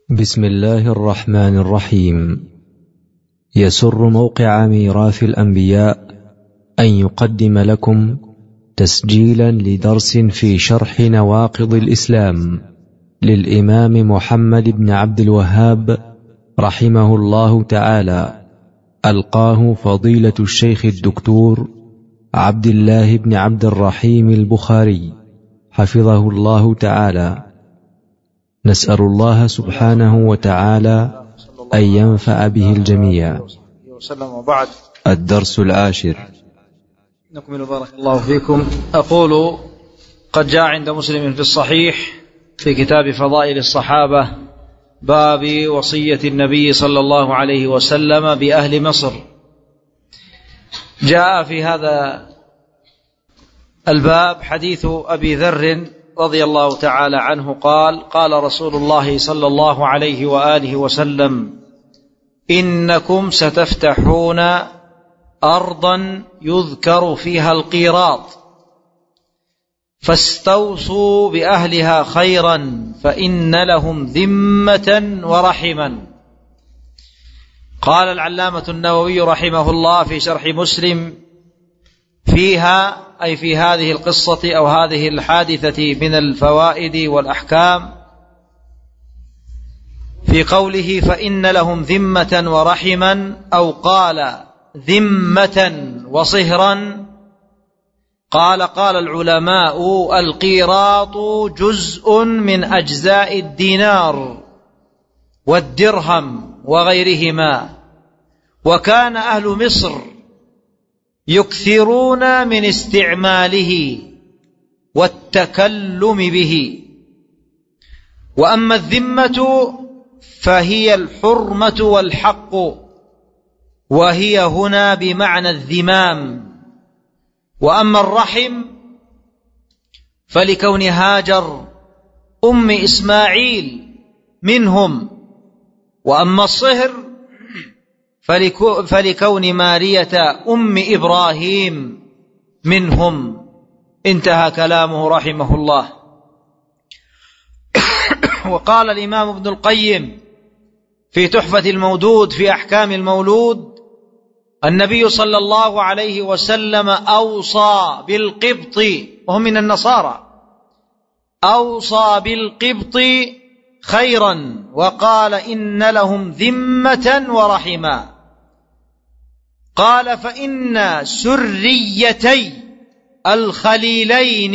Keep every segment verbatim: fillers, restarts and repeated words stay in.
بسم الله الرحمن الرحيم. يسر موقع ميراث الأنبياء أن يقدم لكم تسجيلا لدرس في شرح نواقض الإسلام للإمام محمد بن عبد الوهاب رحمه الله تعالى، ألقاه فضيلة الشيخ الدكتور عبد الله بن عبد الرحيم البخاري حفظه الله تعالى. نسأل الله سبحانه وتعالى أن ينفع به الجميع. وبعد، الدرس العاشر. نكمل بارك الله فيكم. أقول: قد جاء عند مسلم في الصحيح في كتاب فضائل الصحابة باب وصية النبي صلى الله عليه وسلم بأهل مصر. جاء في هذا الباب حديث أبي ذر رضي الله تعالى عنه قال: قال رسول الله صلى الله عليه وآله وسلم: إنكم ستفتحون أرضا يذكر فيها القيراط، فاستوصوا بأهلها خيرا فإن لهم ذمة ورحما. قال العلامة النووي رحمه الله في شرح مسلم: فيها أي في هذه القصة أو هذه الحادثة من الفوائد والأحكام في قوله فإن لهم ذمة ورحما، أو قال ذمة وصهرا. قال قال العلماء: القيراط جزء من أجزاء الدينار والدرهم وغيرهما، وكان أهل مصر يكثرون من استعماله والتكلم به. وأما الذمة فهي الحرمة والحق، وهي هنا بمعنى الذمام. وأما الرحم فلكون هاجر أم إسماعيل منهم، وأما الصهر فلكون مارية أم إبراهيم منهم. انتهى كلامه رحمه الله. وقال الإمام ابن القيم في تحفة المودود في أحكام المولود: النبي صلى الله عليه وسلم أوصى بالقبط، وهم من النصارى، أوصى بالقبط خيرا، وقال إن لهم ذمة ورحما. قال: فإن سريتي الخليلين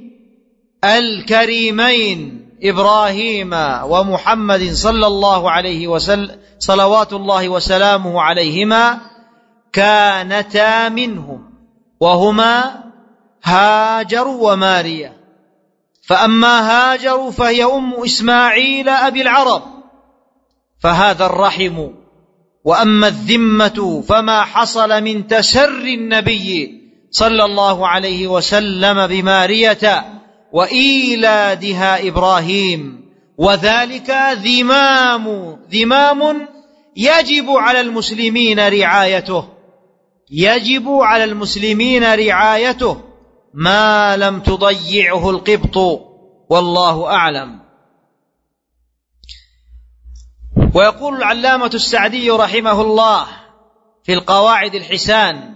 الكريمين إبراهيم ومحمد صلى الله عليه وسلم صلوات الله وسلامه عليهما كانتا منهم، وهما هاجر وماريا. فأما هاجر فهي أم إسماعيل أبي العرب، فهذا الرحم. وأما الذمة فما حصل من تسر النبي صلى الله عليه وسلم بمارية وإيلادها إبراهيم، وذلك ذمام ذمام يجب على المسلمين رعايته يجب على المسلمين رعايته ما لم تضيعه القبط، والله أعلم. ويقول العلامة السعدي رحمه الله في القواعد الحسان: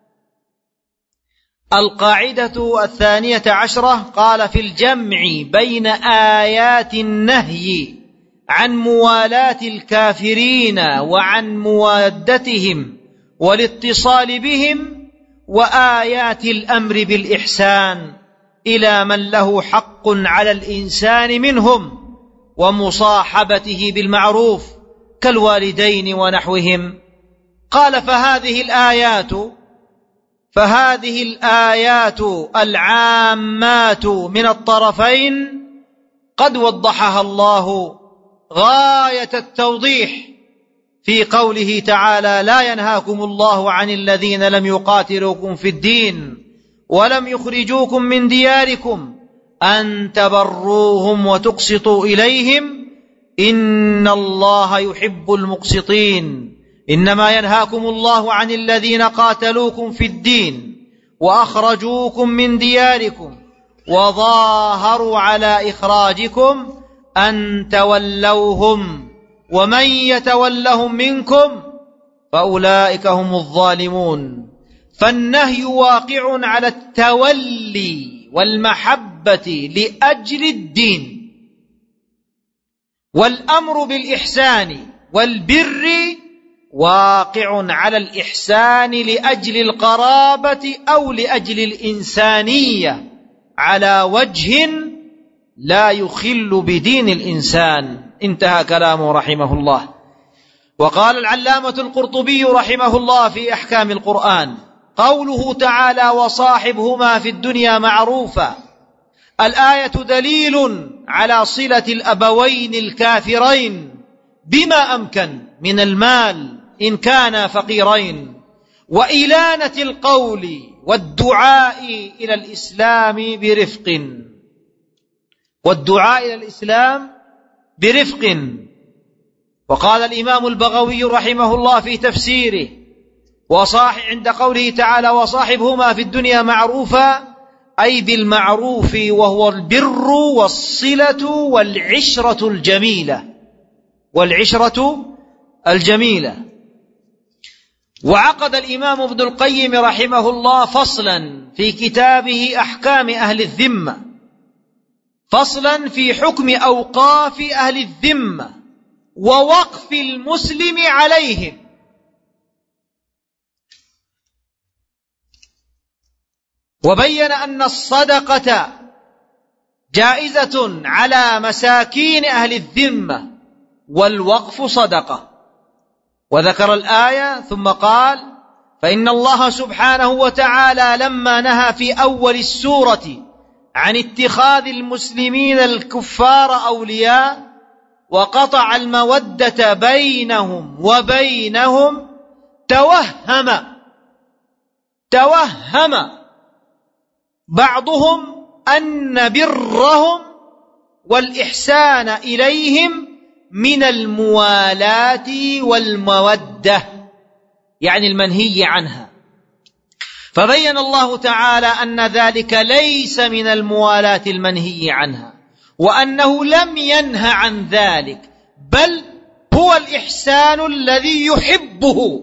القاعدة الثانية عشرة، قال: في الجمع بين آيات النهي عن موالاة الكافرين وعن موادتهم والاتصال بهم، وآيات الأمر بالإحسان إلى من له حق على الإنسان منهم، ومصاحبته بالمعروف كالوالدين ونحوهم. قال: فهذه الآيات فهذه الآيات العامات من الطرفين قد وضحها الله غاية التوضيح في قوله تعالى: لا ينهاكم الله عن الذين لم يقاتلوكم في الدين ولم يخرجوكم من دياركم أن تبروهم وتقسطوا إليهم إن الله يحب المقسطين. إنما ينهاكم الله عن الذين قاتلوكم في الدين وأخرجوكم من دياركم وظاهروا على إخراجكم أن تولوهم ومن يتولهم منكم فأولئك هم الظالمون. فالنهي واقع على التولي والمحبة لأجل الدين، والأمر بالإحسان والبر واقع على الإحسان لأجل القرابة أو لأجل الإنسانية على وجه لا يخل بدين الإنسان. انتهى كلامه رحمه الله. وقال العلامة القرطبي رحمه الله في أحكام القرآن: قوله تعالى وصاحبهما في الدنيا معروفا، الآية دليل على صلة الأبوين الكافرين بما أمكن من المال إن كانا فقيرين، وإلانة القول والدعاء إلى الإسلام برفق والدعاء إلى الإسلام برفق. وقال الإمام البغوي رحمه الله في تفسيره وصاحب عند قوله تعالى وصاحبهما في الدنيا معروفا، أي بالمعروف وهو البر والصلة والعشرة الجميلة والعشرة الجميلة. وعقد الإمام ابن القيم رحمه الله فصلا في كتابه أحكام أهل الذمة، فصلا في حكم أوقاف أهل الذمة ووقف المسلم عليهم، وبين أن الصدقة جائزة على مساكين أهل الذمة والوقف صدقة. وذكر الآية ثم قال: فإن الله سبحانه وتعالى لما نهى في أول السورة عن اتخاذ المسلمين الكفار أولياء وقطع المودة بينهم وبينهم توهم توهم بعضهم أن برهم والإحسان إليهم من الموالاة والمودة، يعني المنهي عنها. فبين الله تعالى أن ذلك ليس من الموالاة المنهي عنها، وأنه لم ينه عن ذلك، بل هو الإحسان الذي يحبه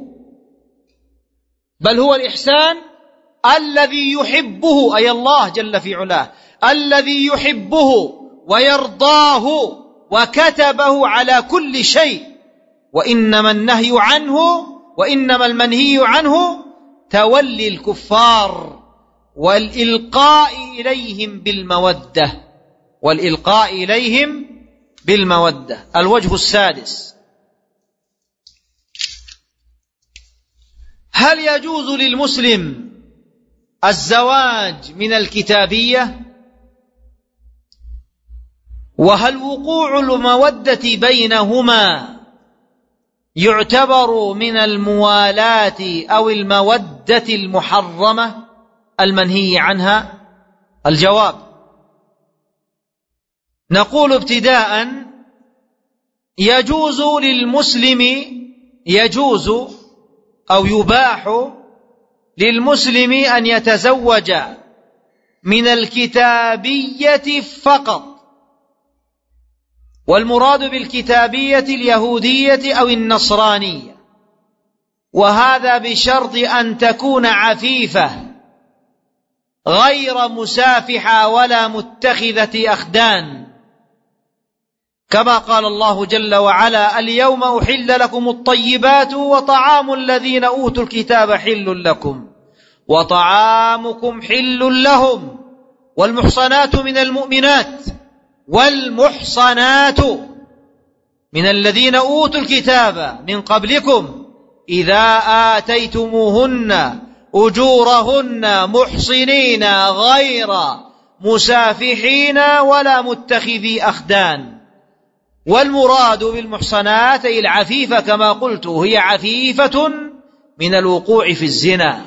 بل هو الإحسان الذي يحبه أي الله جل في علاه، الذي يحبه ويرضاه وكتبه على كل شيء. وإنما النهي عنه وإنما المنهي عنه تولي الكفار والإلقاء إليهم بالمودة والإلقاء إليهم بالمودة. الوجه السادس: هل يجوز للمسلم الزواج من الكتابية؟ وهل وقوع المودة بينهما يعتبر من الموالاة أو المودة المحرمة المنهي عنها؟ الجواب: نقول ابتداء: يجوز للمسلم يجوز أو يباح للمسلم أن يتزوج من الكتابية فقط، والمراد بالكتابية اليهودية أو النصرانية، وهذا بشرط أن تكون عفيفة غير مسافحة ولا متخذة أخدان، كما قال الله جل وعلا: اليوم أحل لكم الطيبات وطعام الذين أوتوا الكتاب حل لكم وطعامكم حل لهم والمحصنات من المؤمنات والمحصنات من الذين أوتوا الكتاب من قبلكم إذا آتيتموهن أجورهن محصنين غير مسافحين ولا متخذي أخدان. والمراد بالمحصنات أي العفيفة كما قلت، هي عفيفة من الوقوع في الزنا.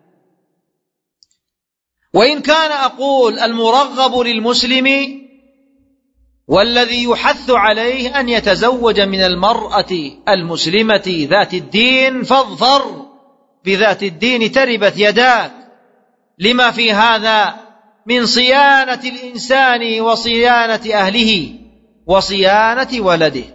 وإن كان أقول المرغب للمسلم والذي يحث عليه أن يتزوج من المرأة المسلمة ذات الدين، فاظفر بذات الدين تربت يداك، لما في هذا من صيانة الإنسان وصيانة أهله وصيانة ولده.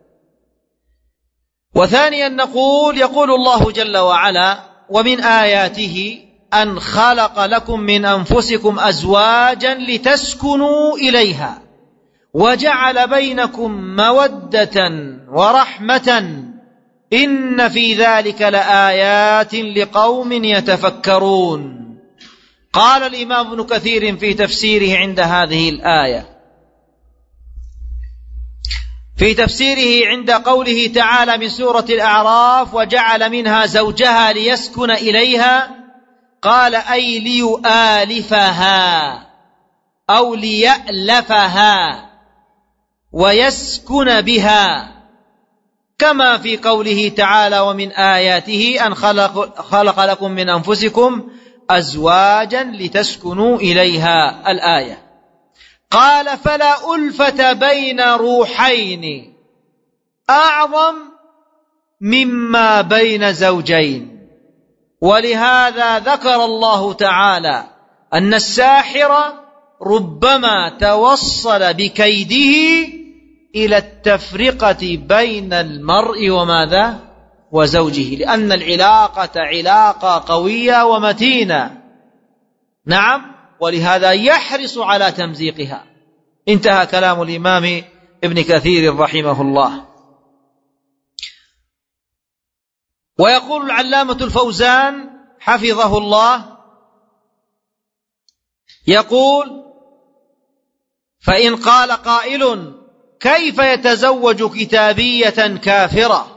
وثانيا نقول يقول الله جل وعلا: ومن آياته أن خلق لكم من أنفسكم أزواجا لتسكنوا إليها وجعل بينكم مودة ورحمة إن في ذلك لآيات لقوم يتفكرون. قال الإمام ابن كثير في تفسيره عند هذه الآية، في تفسيره عند قوله تعالى من سورة الأعراف: وجعل منها زوجها ليسكن إليها، قال: أي ليؤالفها أو ليألفها ويسكن بها، كما في قوله تعالى: ومن آياته أن خلق, خلق لكم من أنفسكم أزواجا لتسكنوا إليها الآية. قال: فلا ألفة بين روحين أعظم مما بين زوجين. ولهذا ذكر الله تعالى أن الساحر ربما توصل بكيده إلى التفرقة بين المرء وماذا؟ وزوجه، لأن العلاقة علاقة قوية ومتينة. نعم، ولهذا يحرص على تمزيقها. انتهى كلام الإمام ابن كثير رحمه الله. ويقول العلامة الفوزان حفظه الله، يقول: فإن قال قائل: كيف يتزوج كتابية كافرة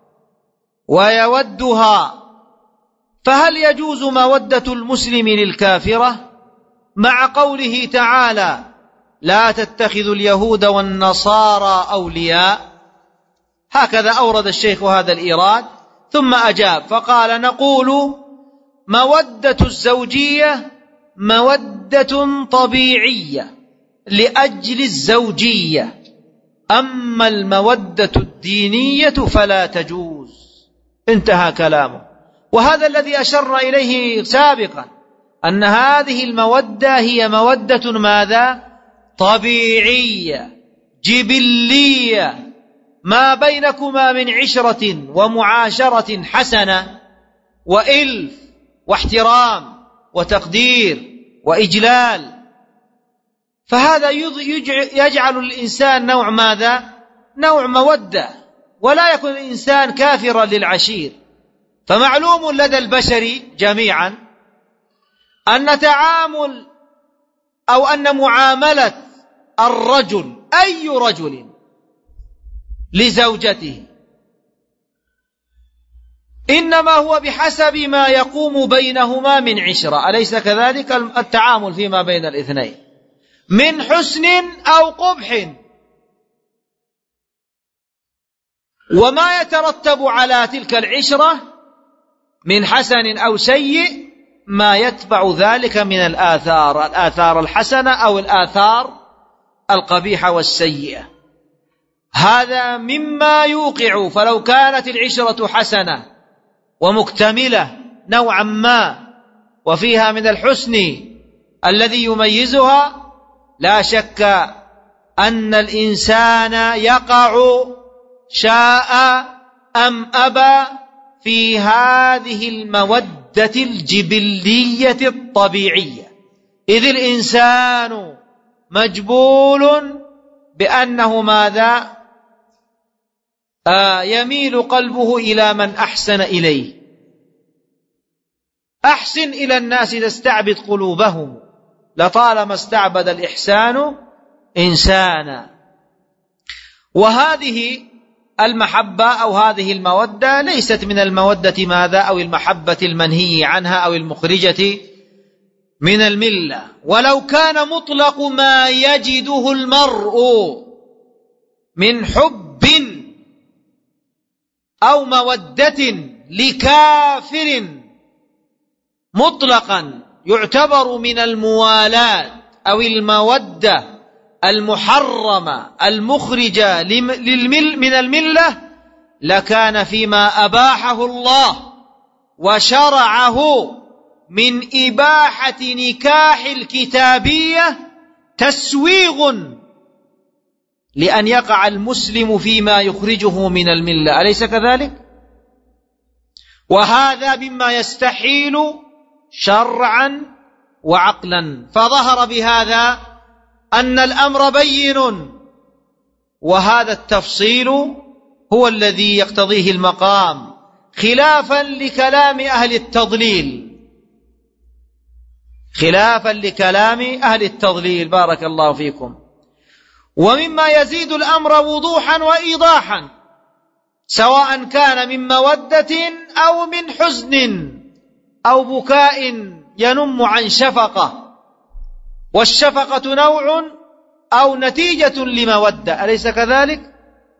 ويودها، فهل يجوز مودة المسلم للكافرة مع قوله تعالى: لا تتخذوا اليهود والنصارى أولياء؟ هكذا أورد الشيخ هذا الإيراد، ثم أجاب فقال: نقول مودة الزوجية مودة طبيعية لأجل الزوجية، أما المودة الدينية فلا تجوز. انتهى كلامه. وهذا الذي أشرنا إليه سابقا، أن هذه المودة هي مودة ماذا؟ طبيعية جبلية، ما بينكما من عشرة ومعاشرة حسنة وإلف واحترام وتقدير وإجلال، فهذا يجعل الإنسان نوع ماذا؟ نوع مودة، ولا يكون الإنسان كافرا للعشير. فمعلوم لدى البشر جميعا أن تعامل أو أن معاملة الرجل، أي رجل، لزوجته إنما هو بحسب ما يقوم بينهما من عشرة، أليس كذلك؟ التعامل فيما بين الاثنين من حسن أو قبح، وما يترتب على تلك العشرة من حسن أو سيء ما يتبع ذلك من الآثار، الآثار الحسنة أو الآثار القبيحة والسيئة. هذا مما يوقع. فلو كانت العشرة حسنة ومكتملة نوعا ما وفيها من الحسن الذي يميزها، لا شك أن الإنسان يقع شاء أم أبى في هذه المودة الجبلية الطبيعية، إذ الإنسان مجبول بأنه ماذا؟ آه يميل قلبه إلى من أحسن إليه. أحسن إلى الناس تستعبد قلوبهم، لطالما استعبد الإحسان إنسانا. وهذه المحبة أو هذه المودة ليست من المودة ماذا؟ أو المحبة المنهي عنها أو المخرجة من الملة. ولو كان مطلق ما يجده المرء من حب أو مودة لكافر مطلقا يعتبر من الموالاة أو المودة المحرمة المخرجة من الملة، لكان فيما أباحه الله وشرعه من إباحة نكاح الكتابية تسويغ لأن يقع المسلم فيما يخرجه من الملة، أليس كذلك؟ وهذا مما يستحيل شرعا وعقلا، فظهر بهذا أن الأمر بين، وهذا التفصيل هو الذي يقتضيه المقام، خلافا لكلام أهل التضليل، خلافا لكلام أهل التضليل بارك الله فيكم. ومما يزيد الأمر وضوحا وإيضاحا، سواء كان من مودة أو من حزن أو بكاء ينم عن شفقة، والشفقة نوع أو نتيجة لمودة، أليس كذلك؟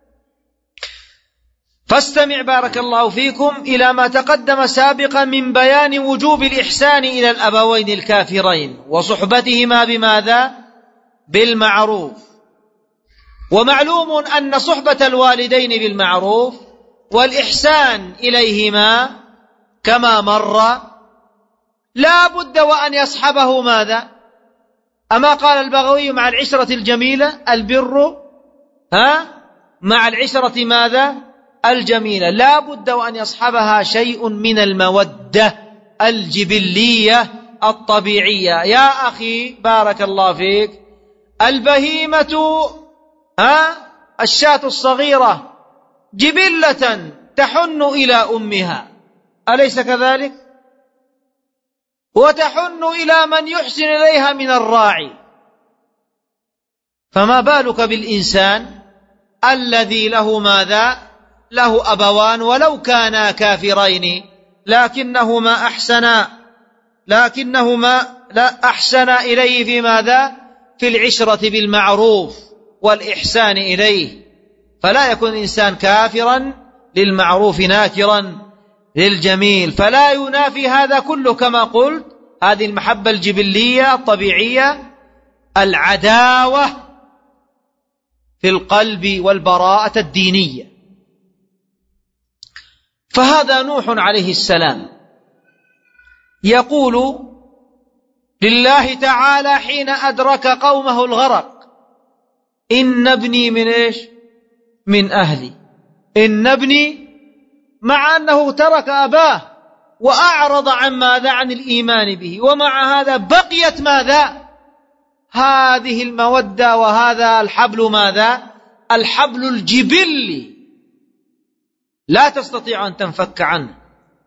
فاستمع بارك الله فيكم إلى ما تقدم سابقا من بيان وجوب الإحسان إلى الأبوين الكافرين وصحبتهما بماذا؟ بالمعروف. ومعلوم أن صحبة الوالدين بالمعروف والإحسان إليهما كما مر لا بد وأن يصحبه ماذا؟ أما قال البغوي مع العشرة الجميلة البر ها مع العشرة ماذا؟ الجميلة، لا بد وأن يصحبها شيء من المودة الجبلية الطبيعية. يا أخي بارك الله فيك، البهيمة ها الشاة الصغيرة جبلة تحن إلى أمها، أليس كذلك؟ وتحن إلى من يحسن إليها من الراعي، فما بالك بالإنسان الذي له ماذا؟ له أبوان ولو كانا كافرين لكنهما أحسنا لكنهما لا أحسن إليه في ماذا؟ في العشرة بالمعروف والإحسان إليه، فلا يكون الإنسان كافرا للمعروف ناكرا للجميل، فلا ينافي هذا كله كما قلت هذه المحبة الجبلية الطبيعية العداوة في القلب والبراءة الدينية. فهذا نوح عليه السلام يقول لله تعالى حين أدرك قومه الغرق: إن ابني من إيش؟ من أهلي، إن ابني، مع أنه ترك أباه وأعرض عن ماذا؟ عن الإيمان به، ومع هذا بقيت ماذا؟ هذه المودة وهذا الحبل ماذا؟ الحبل الجبلي لا تستطيع أن تنفك عنه.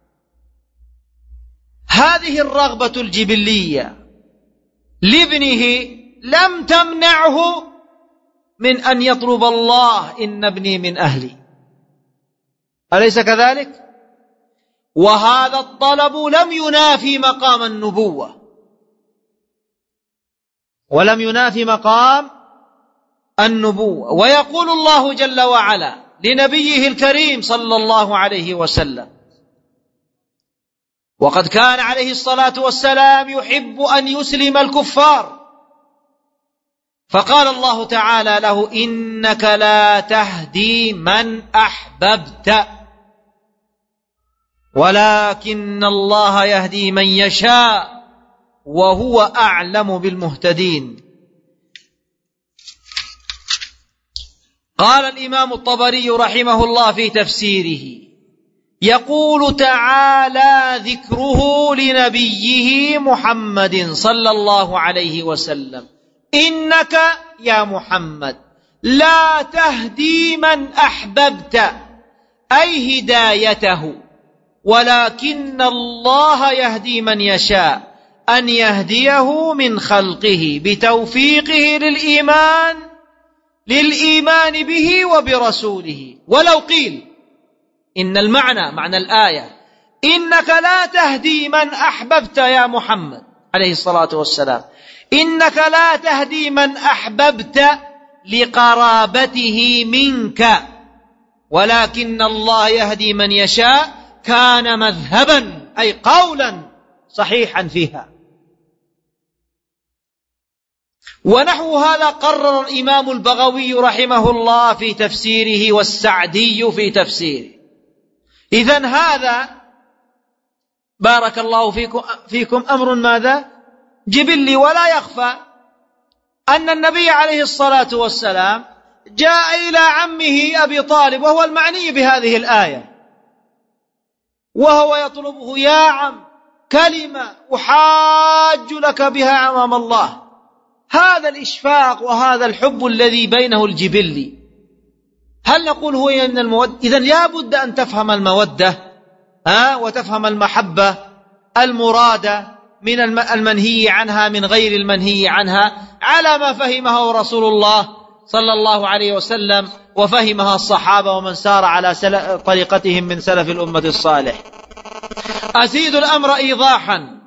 هذه الرغبة الجبلية لابنه لم تمنعه من أن يطلب الله: إن ابني من أهلي، أليس كذلك؟ وهذا الطلب لم ينافي مقام النبوة ولم ينافي مقام النبوة. ويقول الله جل وعلا لنبيه الكريم صلى الله عليه وسلم: وقد كان عليه الصلاة والسلام يحب أن يسلم الكفار، فقال الله تعالى له: إنك لا تهدي من أحببت ولكن الله يهدي من يشاء وهو أعلم بالمهتدين. قال الإمام الطبري رحمه الله في تفسيره: يقول تعالى ذكره لنبيه محمد صلى الله عليه وسلم: إنك يا محمد لا تهدي من أحببت، أي هدايته، ولكن الله يهدي من يشاء، أن يهديه من خلقه بتوفيقه للإيمان للإيمان به وبرسوله. ولو قيل إن المعنى معنى الآية إنك لا تهدي من أحببت يا محمد عليه الصلاة والسلام، إنك لا تهدي من أحببت لقرابته منك، ولكن الله يهدي من يشاء، كان مذهبا أي قولا صحيحا فيها. ونحو هذا قرر الإمام البغوي رحمه الله في تفسيره والسعدي في تفسيره. إذن هذا بارك الله فيكم, فيكم أمر ماذا؟ جبلي. ولا يخفى أن النبي عليه الصلاة والسلام جاء إلى عمه أبي طالب وهو المعني بهذه الآية، وهو يطلبه: يا عم، كلمة أحاج لك بها أمام الله. هذا الإشفاق وهذا الحب الذي بينه الجبلي، هل نقول هو من المودة؟ إذن لا بد أن تفهم المودة ها وتفهم المحبة المرادة من المنهي عنها من غير المنهي عنها على ما فهمه رسول الله صلى الله عليه وسلم وفهمها الصحابة ومن سار على طريقتهم من سلف الأمة الصالح. أزيد الأمر إيضاحا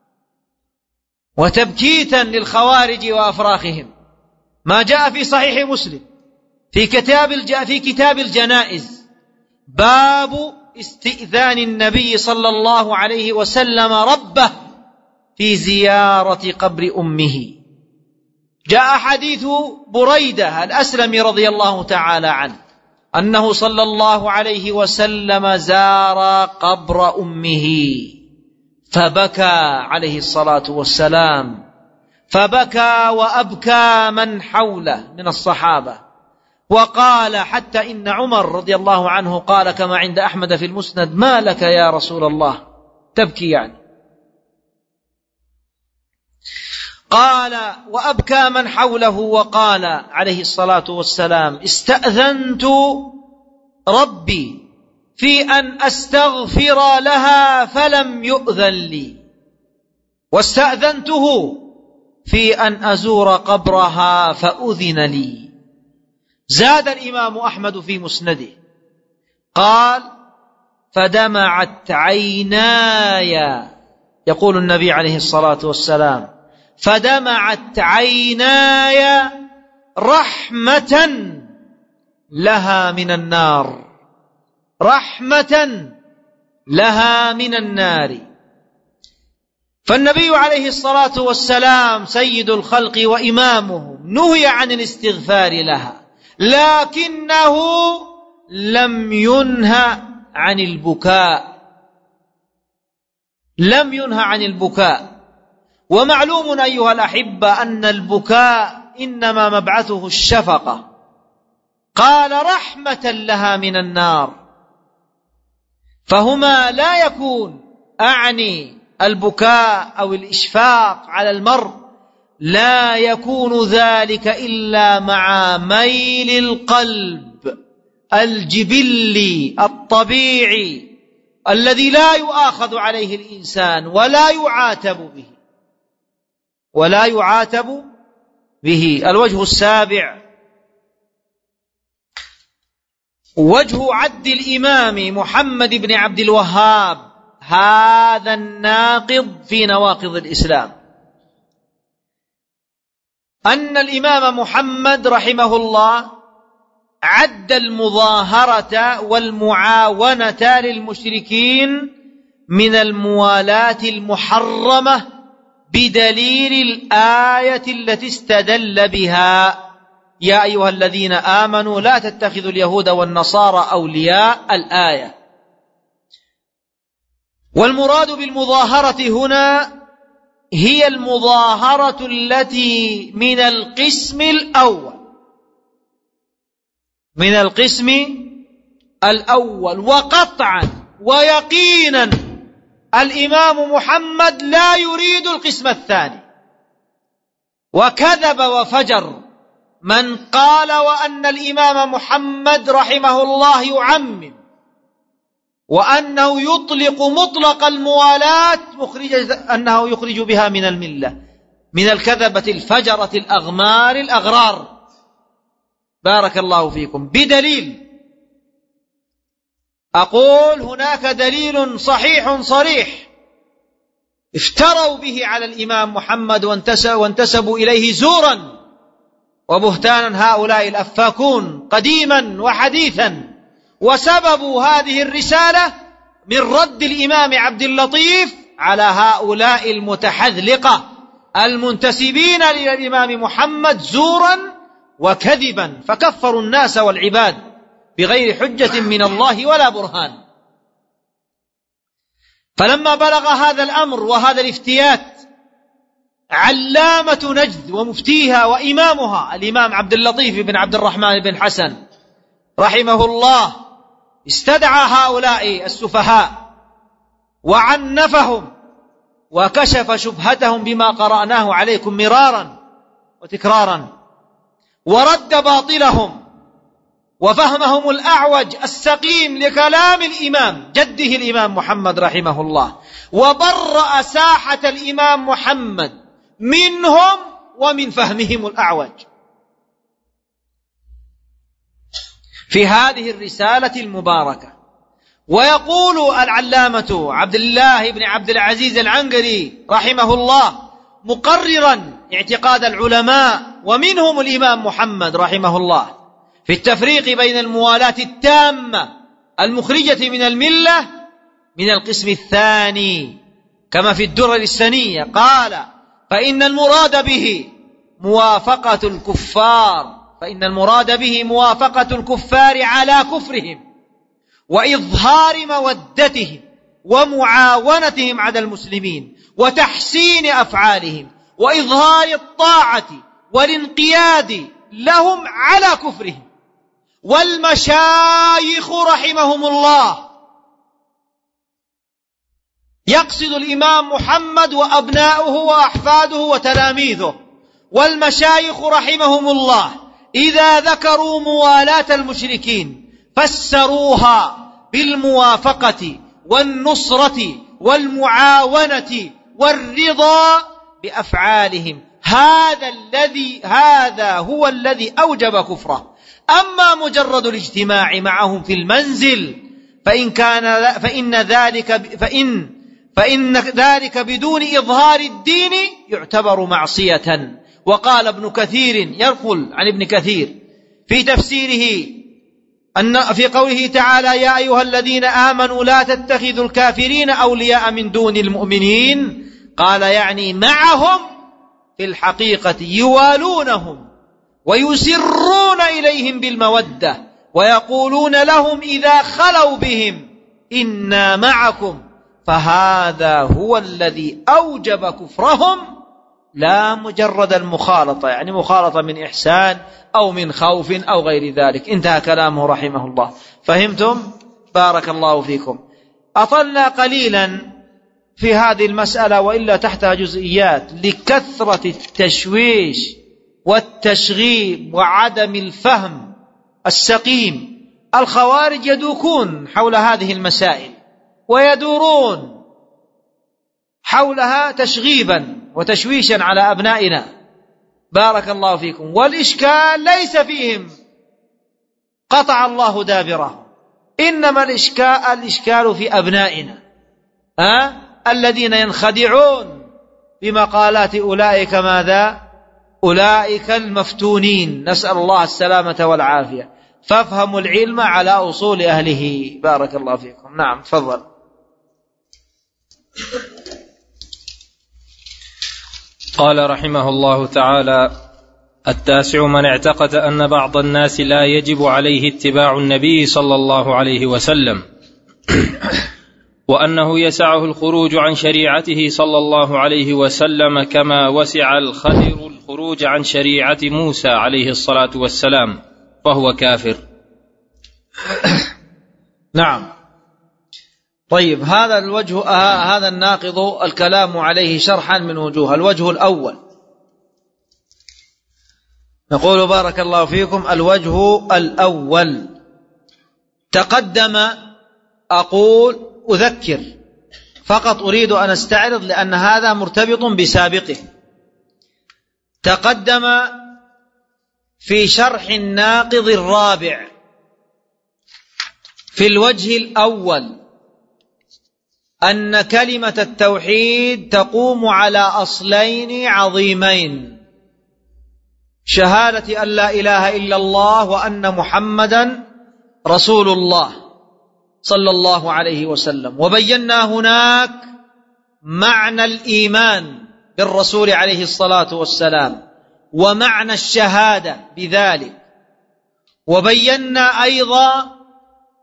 وتبكيتا للخوارج وأفراخهم ما جاء في صحيح مسلم في كتاب في كتاب الجنائز، باب استئذان النبي صلى الله عليه وسلم ربه في زيارة قبر أمه. جاء حديث بريدة الأسلمي رضي الله تعالى عنه أنه صلى الله عليه وسلم زار قبر أمه فبكى عليه الصلاة والسلام، فبكى وأبكى من حوله من الصحابة، وقال حتى إن عمر رضي الله عنه قال كما عند أحمد في المسند: ما لك يا رسول الله تبكي؟ يعني قال وأبكى من حوله، وقال عليه الصلاة والسلام: استأذنت ربي في أن أستغفر لها فلم يؤذن لي، واستأذنته في أن أزور قبرها فأذن لي. زاد الإمام أحمد في مسنده قال: فدمعت عيناي، يقول النبي عليه الصلاة والسلام: فدمعت عيناي رحمة لها من النار، رحمة لها من النار. فالنبي عليه الصلاة والسلام سيد الخلق وإمامهم نهي عن الاستغفار لها، لكنه لم ينهى عن البكاء، لم ينهى عن البكاء. ومعلوم أيها الأحبة أن البكاء إنما مبعثه الشفقة. قال: رحمة لها من النار، فهما لا يكون أعني البكاء أو الإشفاق على المرء، لا يكون ذلك إلا مع ميل القلب الجبلي الطبيعي الذي لا يؤاخذ عليه الإنسان ولا يعاتب به ولا يعاتب به. الوجه السابع: وجه عد الإمام محمد بن عبد الوهاب هذا الناقض في نواقض الإسلام، أن الإمام محمد رحمه الله عد المظاهرة والمعاونة للمشركين من الموالاة المحرمة بدليل الآية التي استدل بها: يا أيها الذين آمنوا لا تتخذوا اليهود والنصارى أولياء، الآية. والمراد بالمظاهرة هنا هي المظاهرة التي من القسم الأول، من القسم الأول. وقطعا ويقينا الإمام محمد لا يريد القسم الثاني، وكذب وفجر من قال وأن الإمام محمد رحمه الله يعمم وأنه يطلق مطلق الموالاة مخرج أنه يخرج بها من الملة، من الكذبة الفجرة الأغمار الأغرار. بارك الله فيكم. بدليل، أقول هناك دليل صحيح صريح افتروا به على الإمام محمد وانتسبوا إليه زورا وبهتانا هؤلاء الأفاكون قديما وحديثا، وسببوا هذه الرسالة من رد الإمام عبد اللطيف على هؤلاء المتحذلقة المنتسبين للإمام محمد زورا وكذبا، فكفروا الناس والعباد بغير حجة من الله ولا برهان. فلما بلغ هذا الأمر وهذا الافتيات علامة نجد ومفتيها وإمامها الإمام عبد اللطيف بن عبد الرحمن بن حسن رحمه الله استدعى هؤلاء السفهاء وعنفهم وكشف شبهتهم بما قرأناه عليكم مرارا وتكرارا، ورد باطلهم وفهمهم الأعوج السقيم لكلام الإمام جده الإمام محمد رحمه الله، وبرأ ساحة الإمام محمد منهم ومن فهمهم الأعوج في هذه الرسالة المباركة. ويقول العلامة عبد الله بن عبد العزيز العنقري رحمه الله مقررا اعتقاد العلماء ومنهم الإمام محمد رحمه الله في التفريق بين الموالاة التامة المخرجة من الملة من القسم الثاني كما في الدرر السنية، قال: فإن المراد به موافقة الكفار فإن المراد به موافقة الكفار على كفرهم وإظهار مودتهم ومعاونتهم على المسلمين وتحسين أفعالهم وإظهار الطاعة والانقياد لهم على كفرهم. والمشايخ رحمهم الله، يقصد الإمام محمد وأبناؤه وأحفاده وتلاميذه، والمشايخ رحمهم الله إذا ذكروا موالاة المشركين فسروها بالموافقة والنصرة والمعاونة والرضا بأفعالهم. هذا الذي هذا هو الذي أوجب كفره. أما مجرد الاجتماع معهم في المنزل فإن كان فإن ذلك فإن فإن ذلك بدون إظهار الدين يعتبر معصية. وقال ابن كثير، يقول عن ابن كثير في تفسيره أن في قوله تعالى: يا أيها الذين آمنوا لا تتخذوا الكافرين أولياء من دون المؤمنين، قال يعني معهم في الحقيقة يوالونهم ويسرون إليهم بالمودة ويقولون لهم إذا خلوا بهم إنا معكم، فهذا هو الذي أوجب كفرهم لا مجرد المخالطة، يعني مخالطة من إحسان أو من خوف أو غير ذلك. انتهى كلامه رحمه الله. فهمتم؟ بارك الله فيكم. أطلنا قليلا في هذه المسألة وإلا تحتها جزئيات لكثرة التشويش والتشغيب وعدم الفهم السقيم. الخوارج يدوكون حول هذه المسائل ويدورون حولها تشغيبا وتشويشا على أبنائنا، بارك الله فيكم. والإشكال ليس فيهم قطع الله دابره، إنما الإشكال, الإشكال في أبنائنا أه؟ الذين ينخدعون بمقالات أولئك ماذا؟ أولئك المفتونين، نسأل الله السلامة والعافية. فافهموا العلم على أصول أهله، بارك الله فيكم. نعم تفضل. قال رحمه الله تعالى: التاسع من اعتقد أن بعض الناس لا يجب عليه اتباع النبي صلى الله عليه وسلم وأنه يسعه الخروج عن شريعته صلى الله عليه وسلم كما وسع الخضر الخروج عن شريعة موسى عليه الصلاة والسلام، فهو كافر. نعم. طيب، هذا الوجه آه هذا الناقض الكلام عليه شرحا من وجوه. الوجه الأول نقول بارك الله فيكم: الوجه الأول تقدم، أقول أذكر فقط، أريد أن أستعرض لأن هذا مرتبط بسابقه. تقدم في شرح الناقض الرابع في الوجه الأول أن كلمة التوحيد تقوم على أصلين عظيمين: شهادة أن لا إله إلا الله وأن محمدا رسول الله صلى الله عليه وسلم. وبينا هناك معنى الإيمان بالرسول عليه الصلاة والسلام ومعنى الشهادة بذلك، وبينا أيضا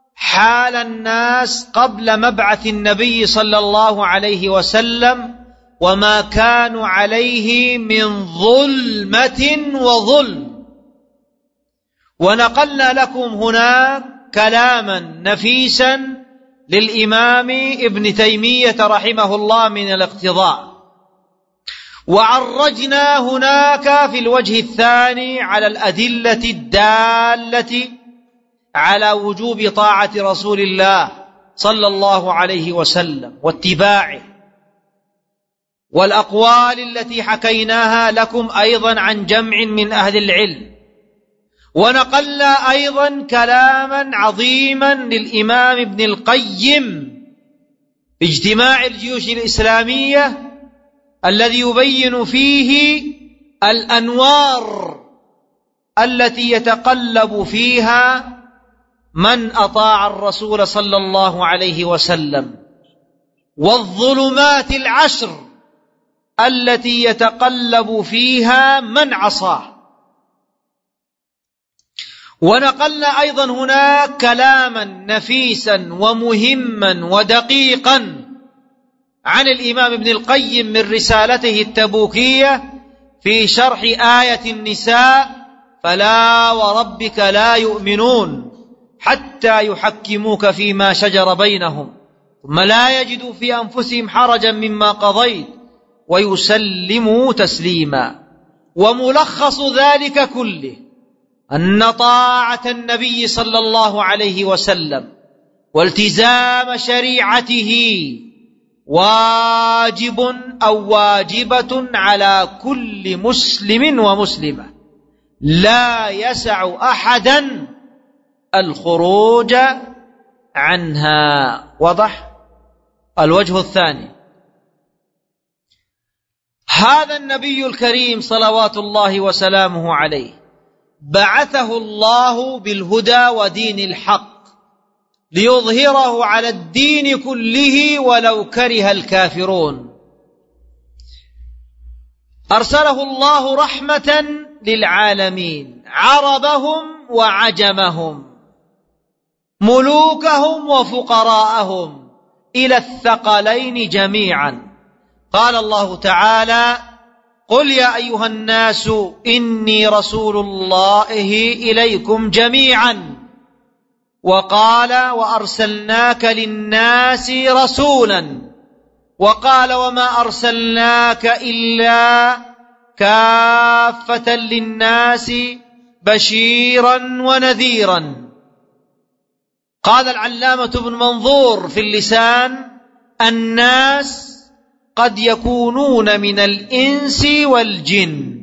حال الناس قبل مبعث النبي صلى الله عليه وسلم وما كانوا عليه من ظلمة وظلم. ونقلنا لكم هنا كلاما نفيسا للإمام ابن تيمية رحمه الله من الاقتضاء، وعرجنا هناك في الوجه الثاني على الأدلة الدالة على وجوب طاعة رسول الله صلى الله عليه وسلم واتباعه، والأقوال التي حكيناها لكم أيضا عن جمع من أهل العلم. ونقلنا أيضا كلاما عظيما للإمام ابن القيم في اجتماع الجيوش الإسلامية الذي يبين فيه الأنوار التي يتقلب فيها من أطاع الرسول صلى الله عليه وسلم، والظلمات العشر التي يتقلب فيها من عصاه. ونقلنا أيضا هنا كلاما نفيسا ومهما ودقيقا عن الإمام ابن القيم من رسالته التبوكية في شرح آية النساء: فلا وربك لا يؤمنون حتى يحكموك فيما شجر بينهم ثم لا يجدوا في أنفسهم حرجا مما قضيت ويسلموا تسليما. وملخص ذلك كله أن طاعة النبي صلى الله عليه وسلم والتزام شريعته واجب أو واجبة على كل مسلم ومسلمة، لا يسع أحدا الخروج عنها. وضح؟ الوجه الثاني: هذا النبي الكريم صلوات الله وسلامه عليه بعثه الله بالهدى ودين الحق ليظهره على الدين كله ولو كره الكافرون. أرسله الله رحمة للعالمين، عربهم وعجمهم، ملوكهم وفقراءهم، إلى الثقلين جميعا. قال الله تعالى: قل يا أيها الناس إني رسول الله إليكم جميعا. وقال: وأرسلناك للناس رسولا. وقال: وما أرسلناك إلا كافة للناس بشيرا ونذيرا. قال العلامة ابن منظور في اللسان: الناس قد يكونون من الإنس والجن.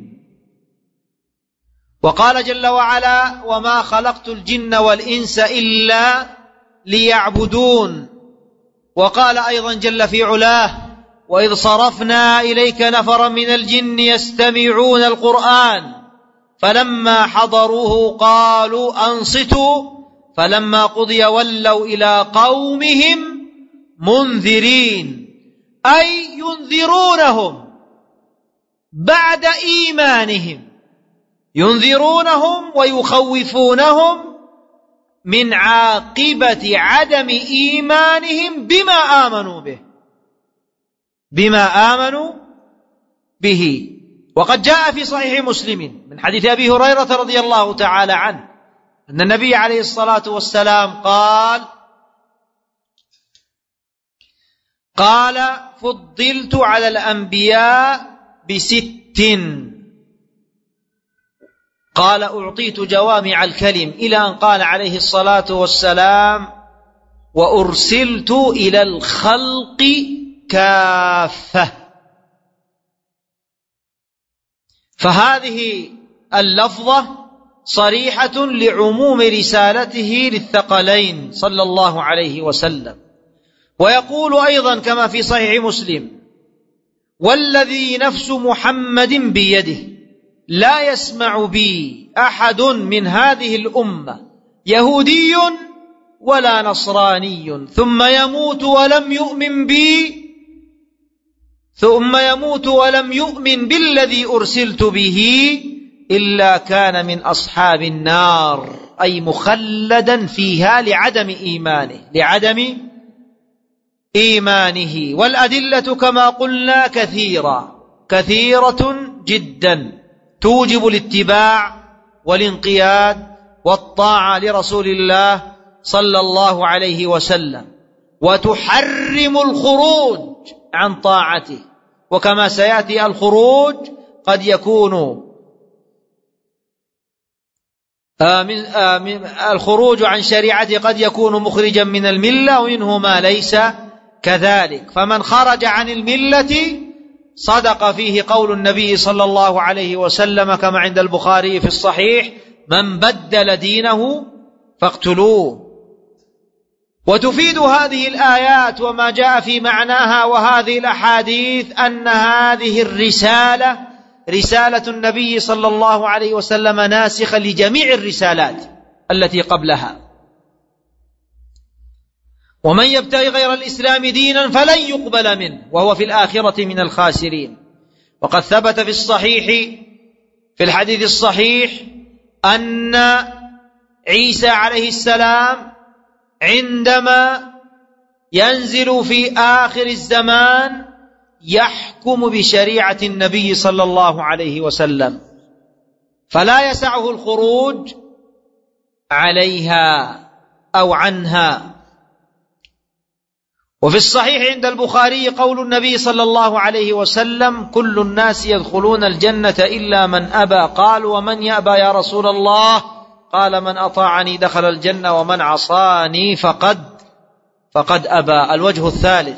وقال جل وعلا: وما خلقت الجن والإنس إلا ليعبدون. وقال أيضا جل في علاه: وإذ صرفنا إليك نفرا من الجن يستمعون القرآن فلما حضروه قالوا أنصتوا فلما قضي ولوا إلى قومهم منذرين، أي ينذرونهم بعد إيمانهم، ينذرونهم ويخوفونهم من عاقبة عدم إيمانهم بما آمنوا به بما آمنوا به. وقد جاء في صحيح مسلم من حديث أبي هريرة رضي الله تعالى عنه أن النبي عليه الصلاة والسلام قال قال فضلت على الأنبياء بست. قال أعطيت جوامع الكلم، إلى أن قال عليه الصلاة والسلام: وأرسلت إلى الخلق كافة. فهذه اللفظة صريحة لعموم رسالته للثقلين صلى الله عليه وسلم. ويقول أيضا كما في صحيح مسلم: والذي نفس محمد بيده لا يسمع بي أحد من هذه الأمة يهودي ولا نصراني ثم يموت ولم يؤمن بي ثم يموت ولم يؤمن بالذي أرسلت به إلا كان من أصحاب النار، أي مخلدا فيها لعدم إيمانه لعدم إيمانه. والأدلة كما قلنا كثيرة كثيرة جدا توجب الاتباع والانقياد والطاعة لرسول الله صلى الله عليه وسلم، وتحرم الخروج عن طاعته. وكما سيأتي الخروج قد يكون آمن آمن الخروج عن شريعته قد يكون مخرجا من الملة، ومنه ما ليس كذلك. فمن خرج عن الملة صدق فيه قول النبي صلى الله عليه وسلم كما عند البخاري في الصحيح: من بدل دينه فاقتلوه. وتفيد هذه الآيات وما جاء في معناها وهذه الأحاديث أن هذه الرسالة رسالة النبي صلى الله عليه وسلم ناسخة لجميع الرسالات التي قبلها. ومن يبتغي غير الإسلام دينا فلن يقبل منه وهو في الآخرة من الخاسرين. وقد ثبت في الصحيح في الحديث الصحيح أن عيسى عليه السلام عندما ينزل في آخر الزمان يحكم بشريعة النبي صلى الله عليه وسلم، فلا يسعه الخروج عليها أو عنها. وفي الصحيح عند البخاري قول النبي صلى الله عليه وسلم: كل الناس يدخلون الجنة إلا من أبى. قالوا: ومن يأبى يا رسول الله؟ قال: من أطاعني دخل الجنة ومن عصاني فقد فقد أبى. الوجه الثالث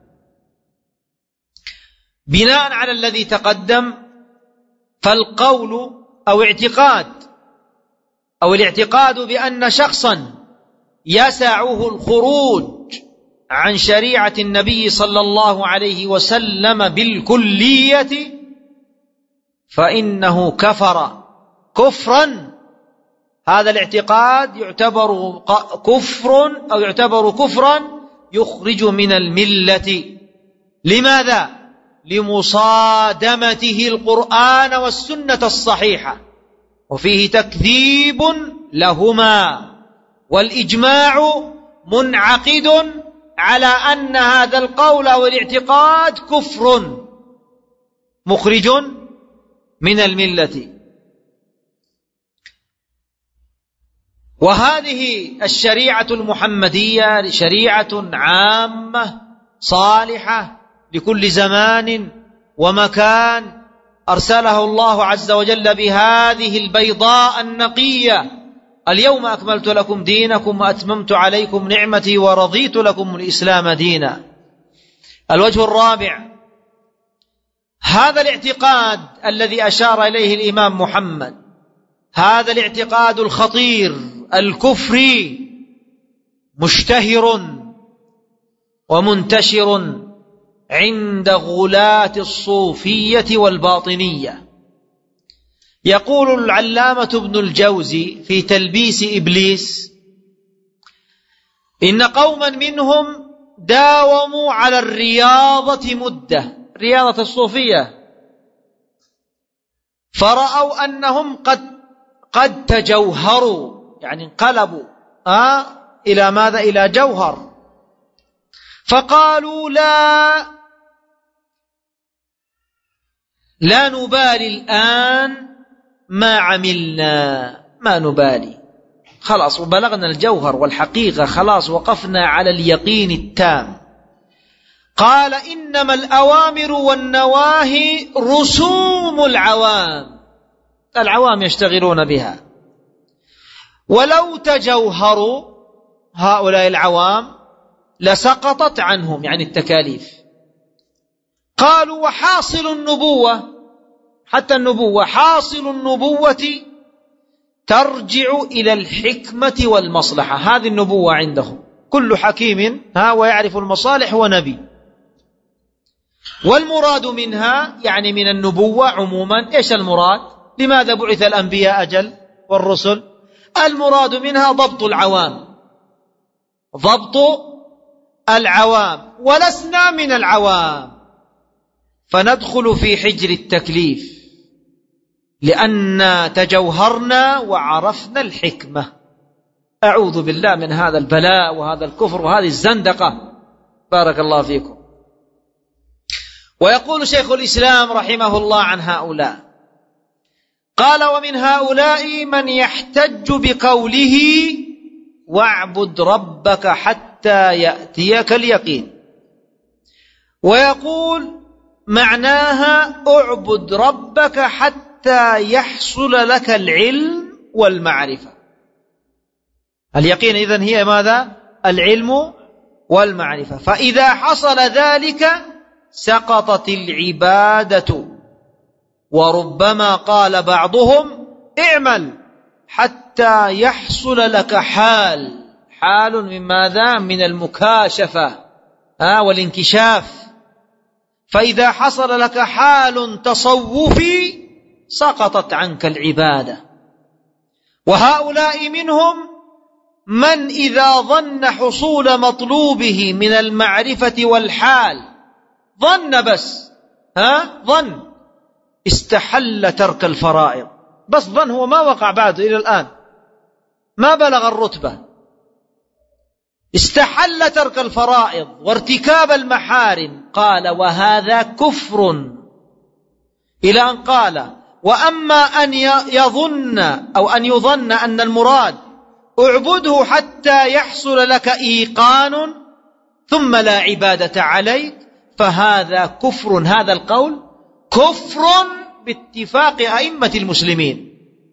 بناء على الذي تقدم، فالقول أو اعتقاد أو الاعتقاد بأن شخصا يسعه الخروج عن شريعة النبي صلى الله عليه وسلم بالكلية فإنه كفر كفرا. هذا الاعتقاد يعتبر كفر أو يعتبر كفرا يخرج من الملة. لماذا؟ لمصادمته القرآن والسنة الصحيحة، وفيه تكذيب لهما، والإجماع منعقد على أن هذا القول أو الاعتقاد كفر مخرج من الملة. وهذه الشريعة المحمدية شريعة عامة صالحة لكل زمان ومكان، أرسله الله عز وجل بهذه البيضاء النقية: اليوم أكملت لكم دينكم وأتممت عليكم نعمتي ورضيت لكم الإسلام دينا. الوجه الرابع هذا الاعتقاد الذي أشار إليه الإمام محمد، هذا الاعتقاد الخطير الكفري مشتهر ومنتشر عند غلاة الصوفية والباطنية. يقول العلامة ابن الجوزي في تلبيس إبليس: إن قوما منهم داوموا على الرياضة مدة، رياضة الصوفية، فرأوا أنهم قد قد تجوهروا، يعني انقلبوا آه إلى ماذا؟ إلى جوهر. فقالوا: لا لا نبالي الآن ما عملنا، ما نبالي، خلاص وبلغنا الجوهر والحقيقة، خلاص وقفنا على اليقين التام. قال: إنما الأوامر والنواهي رسوم العوام، العوام يشتغلون بها، ولو تجوهروا هؤلاء العوام لسقطت عنهم، يعني التكاليف. قالوا: وحاصل النبوة، حتى النبوة، حاصل النبوة ترجع إلى الحكمة والمصلحة. هذه النبوة عندهم، كل حكيم ها ويعرف المصالح هو نبي. والمراد منها يعني من النبوة عموما، إيش المراد؟ لماذا بعث الأنبياء أجل والرسل؟ المراد منها ضبط العوام، ضبط العوام، ولسنا من العوام فندخل في حجر التكليف لأن تجوهرنا وعرفنا الحكمة. أعوذ بالله من هذا البلاء وهذا الكفر وهذه الزندقة بارك الله فيكم. ويقول شيخ الإسلام رحمه الله عن هؤلاء، قال: ومن هؤلاء من يحتج بقوله واعبد ربك حتى يأتيك اليقين، ويقول معناها اعبد ربك حتى يحصل لك العلم والمعرفة. اليقين إذن هي ماذا؟ العلم والمعرفة. فإذا حصل ذلك سقطت العبادة. وربما قال بعضهم اعمل حتى يحصل لك حال، حال من ماذا؟ من المكاشفة آه والانكشاف. فإذا حصل لك حال تصوفي سقطت عنك العبادة. وهؤلاء منهم من إذا ظن حصول مطلوبه من المعرفة والحال، ظن بس ها ظن استحل ترك الفرائض، بس ظن، هو ما وقع بعده إلى الآن، ما بلغ الرتبة، استحل ترك الفرائض وارتكاب المحارم. قال: وهذا كفر، إلى أن قال: وأما أن يظن أو أن يظن أن المراد اعبده حتى يحصل لك إيقان ثم لا عبادة عليك فهذا كفر. هذا القول كفر باتفاق أئمة المسلمين.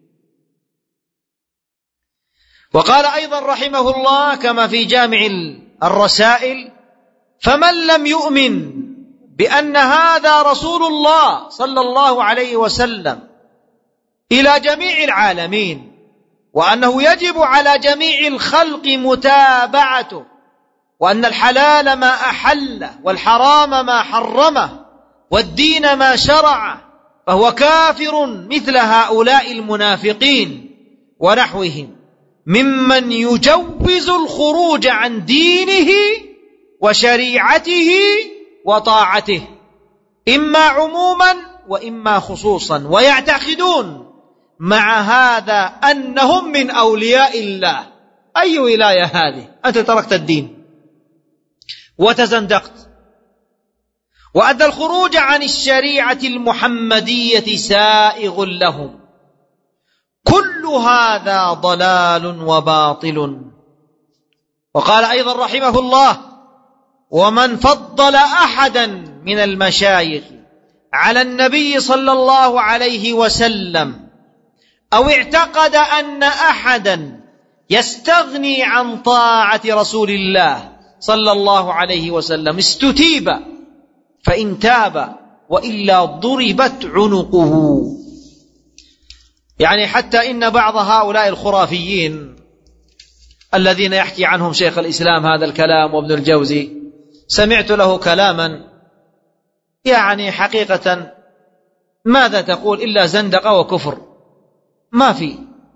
وقال أيضا رحمه الله كما في جامع الرسائل: فمن لم يؤمن بأن هذا رسول الله صلى الله عليه وسلم إلى جميع العالمين، وأنه يجب على جميع الخلق متابعته، وأن الحلال ما أحله والحرام ما حرمه والدين ما شرعه، فهو كافر مثل هؤلاء المنافقين ونحوهم ممن يجوز الخروج عن دينه وشريعته وطاعته، إما عموما وإما خصوصا، ويعتقدون مع هذا أنهم من أولياء الله. أي ولاية هذه؟ أنت تركت الدين وتزندقت، وأدى الخروج عن الشريعة المحمدية سائغ لهم. كل هذا ضلال وباطل. وقال أيضا رحمه الله: ومن فضل أحدا من المشايخ على النبي صلى الله عليه وسلم أو اعتقد أن أحدا يستغني عن طاعة رسول الله صلى الله عليه وسلم استتيب، فإن تاب وإلا ضربت عنقه. يعني حتى إن بعض هؤلاء الخرافيين الذين يحكي عنهم شيخ الإسلام هذا الكلام وابن الجوزي، سمعت له كلاما يعني حقيقة ماذا تقول إلا زندقة وكفر، ما في،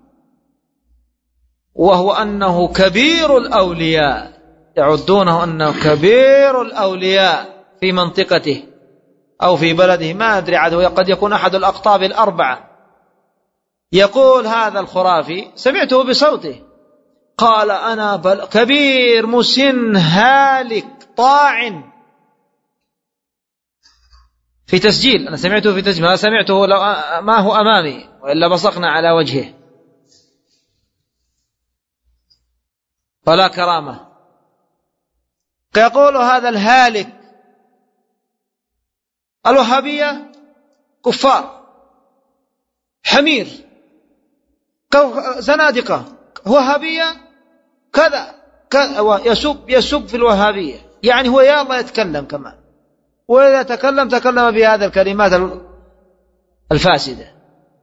وهو أنه كبير الأولياء، يعدونه أنه كبير الأولياء في منطقته أو في بلده، ما أدري عاد قد يكون أحد الأقطاب الأربعة. يقول هذا الخرافي، سمعته بصوته، قال: أنا بل كبير مسن هالك طاعن، في تسجيل، أنا سمعته في تسجيل، ما سمعته لو ما هو أمامي وإلا بصقنا على وجهه، فلا كرامة. يقول هذا الهالك: الوهابية كفار، حمير، زنادقة، وهابية كذا كذا، يسب يسب في الوهابية، يعني هو يا الله يتكلم كمان، وإذا تكلم تكلم بهذه الكلمات الفاسدة.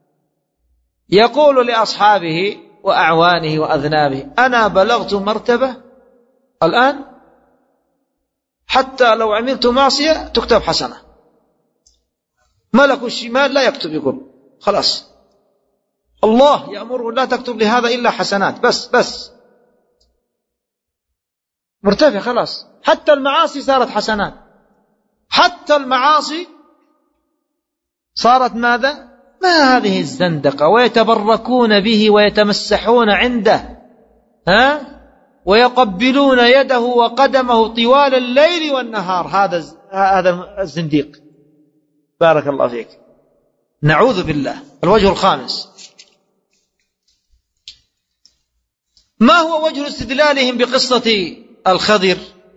يقول لأصحابه وأعوانه وأذنابه: أنا بلغت مرتبة الآن حتى لو عملت معصية تكتب حسنة، ملك الشمال لا يكتب، يقول خلاص الله يأمره لا تكتب لهذا إلا حسنات، بس بس مرتفع خلاص، حتى المعاصي صارت حسنات، حتى المعاصي صارت ماذا؟ ما هذه الزندقة، ويتبركون به ويتمسحون عنده، ها؟ ويقبلون يده وقدمه طوال الليل والنهار. هذا هذا الزنديق. بارك الله فيك. نعوذ بالله. الوجه الخامس: ما هو وجه استدلالهم بقصة الخضر؟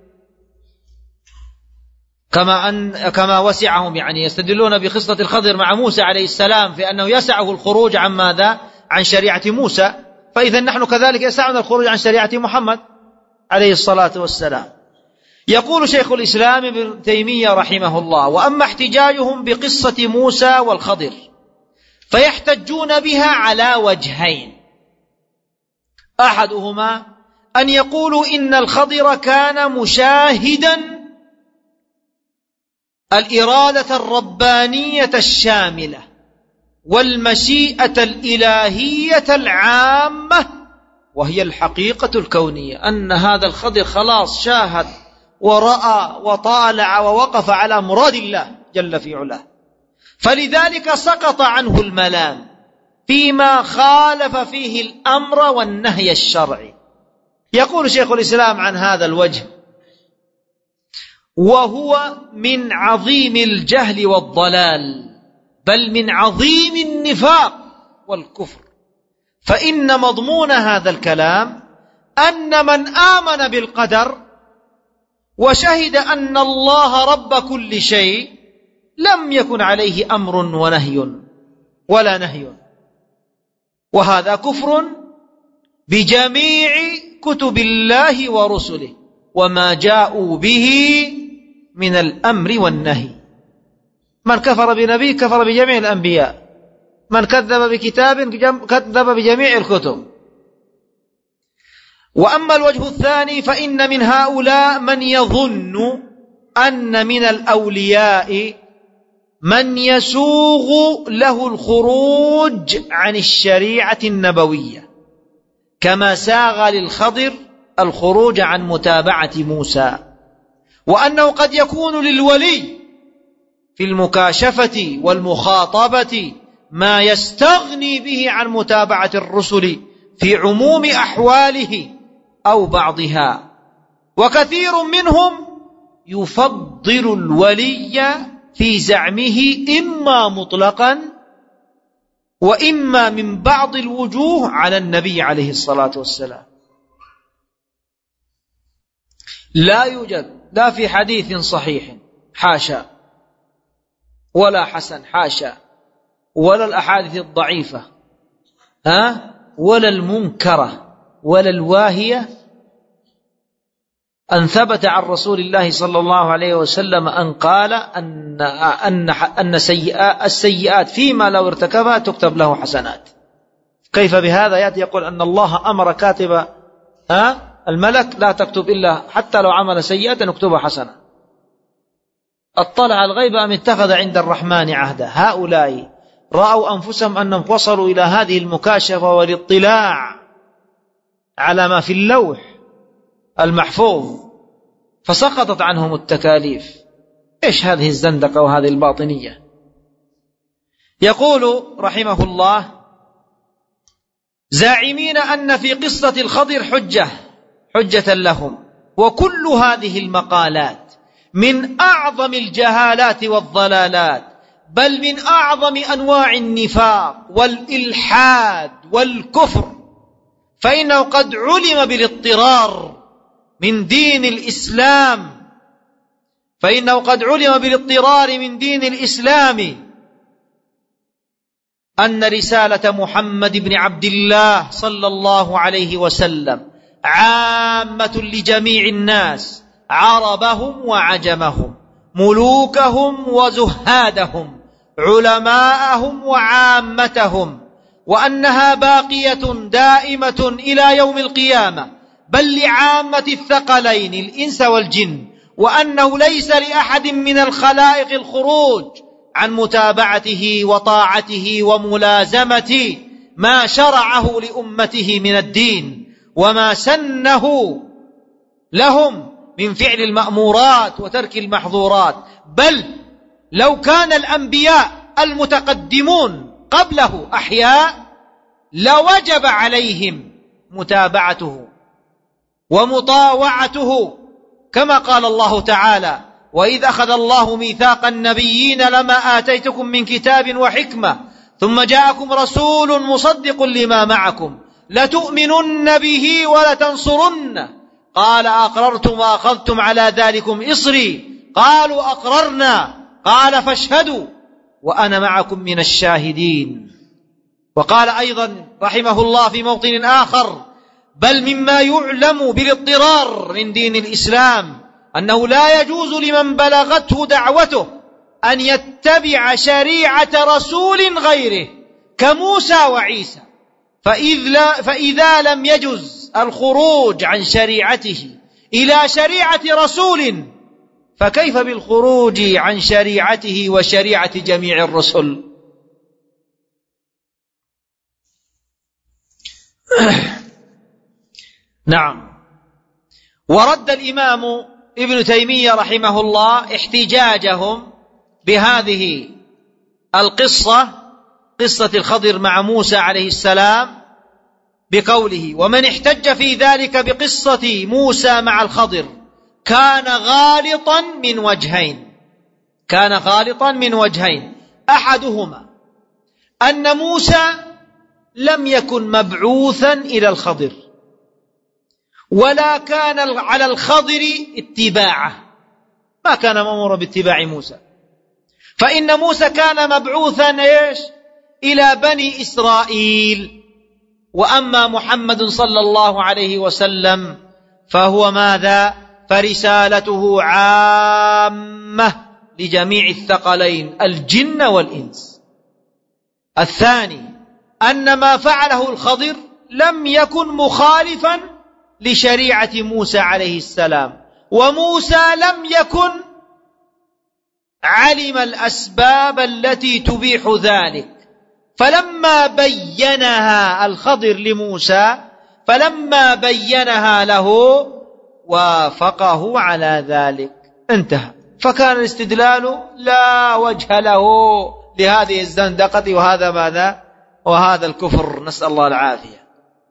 كما أن كما وسعهم، يعني يستدلون بقصة الخضر مع موسى عليه السلام في أنه يسعه الخروج عن ماذا؟ عن شريعة موسى، فإذا نحن كذلك يسعنا الخروج عن شريعة محمد عليه الصلاة والسلام. يقول شيخ الإسلام ابن تيمية رحمه الله: وأما احتجاجهم بقصة موسى والخضر فيحتجون بها على وجهين: أحدهما أن يقولوا إن الخضر كان مشاهدا الإرادة الربانية الشاملة والمشيئة الإلهية العامة، وهي الحقيقة الكونية، أن هذا الخضر خلاص شاهد ورأى وطالع ووقف على مراد الله جل في علاه، فلذلك سقط عنه الملام فيما خالف فيه الأمر والنهي الشرعي. يقول شيخ الإسلام عن هذا الوجه: وهو من عظيم الجهل والضلال، بل من عظيم النفاق والكفر، فإن مضمون هذا الكلام أن من آمن بالقدر وشهد أن الله رب كل شيء لم يكن عليه أمر ونهي ولا نهي، وهذا كفر بجميع كتب الله ورسله وما جاءوا به من الأمر والنهي. من كفر بنبي كفر بجميع الأنبياء، من كذب بكتاب كذب بجميع الكتب. وأما الوجه الثاني فإن من هؤلاء من يظن أن من الأولياء من يسوغ له الخروج عن الشريعة النبوية، كما ساغ للخضر الخروج عن متابعة موسى، وأنه قد يكون للولي في المكاشفة والمخاطبة ما يستغني به عن متابعة الرسل في عموم أحواله أو بعضها. وكثير منهم يفضل الولي في زعمه إما مطلقا وإما من بعض الوجوه على النبي عليه الصلاة والسلام. لا يوجد لا في حديث صحيح حاشا ولا حسن حاشا ولا الأحاديث الضعيفة ها ولا المنكرة ولا الواهية أن ثبت عن رسول الله صلى الله عليه وسلم أن قال أن أن أن السيئات فيما لو ارتكبها تكتب له حسنات. كيف بهذا؟ يأتي يقول أن الله أمر كاتب ها الملك لا تكتب إلا حتى لو عمل سيئة نكتبها حسنة. اطلع الغيب أم اتخذ عند الرحمن عهدا. هؤلاء رأوا أنفسهم أنهم وصلوا إلى هذه المكاشفة والاطلاع على ما في اللوح المحفوظ فسقطت عنهم التكاليف. إيش هذه الزندقة وهذه الباطنية؟ يقول رحمه الله: زاعمين أن في قصة الخضر حجة حجة لهم. وكل هذه المقالات من أعظم الجهالات والضلالات، بل من أعظم أنواع النفاق والإلحاد والكفر، فإنه قد علم بالاضطرار من دين الإسلام فإنه قد علم بالاضطرار من دين الإسلام أن رسالة محمد بن عبد الله صلى الله عليه وسلم عامة لجميع الناس، عربهم وعجمهم، ملوكهم وزهادهم، علماءهم وعامتهم، وأنها باقية دائمة إلى يوم القيامة، بل لعامة الثقلين الإنس والجن، وأنه ليس لأحد من الخلائق الخروج عن متابعته وطاعته وملازمة ما شرعه لأمته من الدين وما سنه لهم من فعل المأمورات وترك المحظورات. بل لو كان الأنبياء المتقدمون قبله أحياء لوجب عليهم متابعته ومطاوعته، كما قال الله تعالى: وإذ أخذ الله ميثاق النبيين لما آتيتكم من كتاب وحكمة ثم جاءكم رسول مصدق لما معكم لتؤمنن به ولتنصرنه قال أقررتم وأخذتم على ذلكم إصري قالوا أقررنا قال فاشهدوا وأنا معكم من الشاهدين. وقال أيضا رحمه الله في موطن آخر: بل مما يعلم بالاضطرار من دين الإسلام أنه لا يجوز لمن بلغته دعوته أن يتبع شريعة رسول غيره كموسى وعيسى، فإذ لا فإذا لم يجز الخروج عن شريعته إلى شريعة رسول فكيف بالخروج عن شريعته وشريعة جميع الرسل؟ نعم. ورد الإمام ابن تيمية رحمه الله احتجاجهم بهذه القصة، قصة الخضر مع موسى عليه السلام، بقوله: ومن احتج في ذلك بقصة موسى مع الخضر كان غالطا من وجهين كان غالطا من وجهين أحدهما أن موسى لم يكن مبعوثا إلى الخضر ولا كان على الخضر اتباعه، ما كان مأمورا باتباع موسى، فإن موسى كان مبعوثا إيش؟ إلى بني إسرائيل، وأما محمد صلى الله عليه وسلم فهو ماذا؟ فرسالته عامة لجميع الثقلين الجن والإنس. الثاني أن ما فعله الخضر لم يكن مخالفا لشريعة موسى عليه السلام، وموسى لم يكن علم الأسباب التي تبيح ذلك، فلما بينها الخضر لموسى فلما بينها له وافقه على ذلك، انتهى. فكان الاستدلال لا وجه له لهذه الزندقة وهذا ماذا؟ وهذا الكفر، نسأل الله العافية.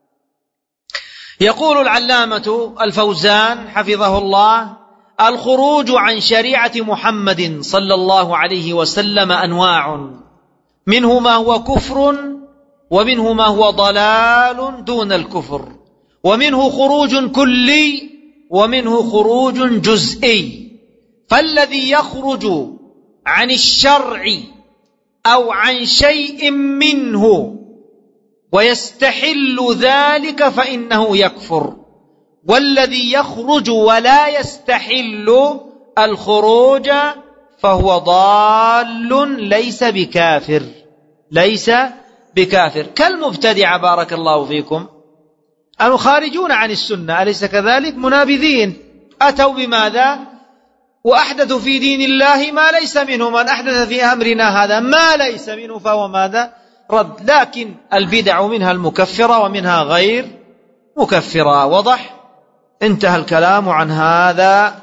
يقول العلامة الفوزان حفظه الله: الخروج عن شريعة محمد صلى الله عليه وسلم أنواع، منه ما هو كفر ومنه ما هو ضلال دون الكفر، ومنه خروج كلي ومنه خروج جزئي. فالذي يخرج عن الشرع أو عن شيء منه ويستحل ذلك فإنه يكفر، والذي يخرج ولا يستحل الخروج فهو ضال ليس بكافر ليس بكافر كالمبتدع بارك الله فيكم، الخارجون عن السنة، أليس كذلك؟ منابذين، أتوا بماذا؟ وأحدثوا في دين الله ما ليس منه، من أحدث في أمرنا هذا ما ليس منه فهو ماذا؟ رد. لكن البدع منها المكفرة ومنها غير مكفرة. وضح؟ انتهى الكلام عن هذا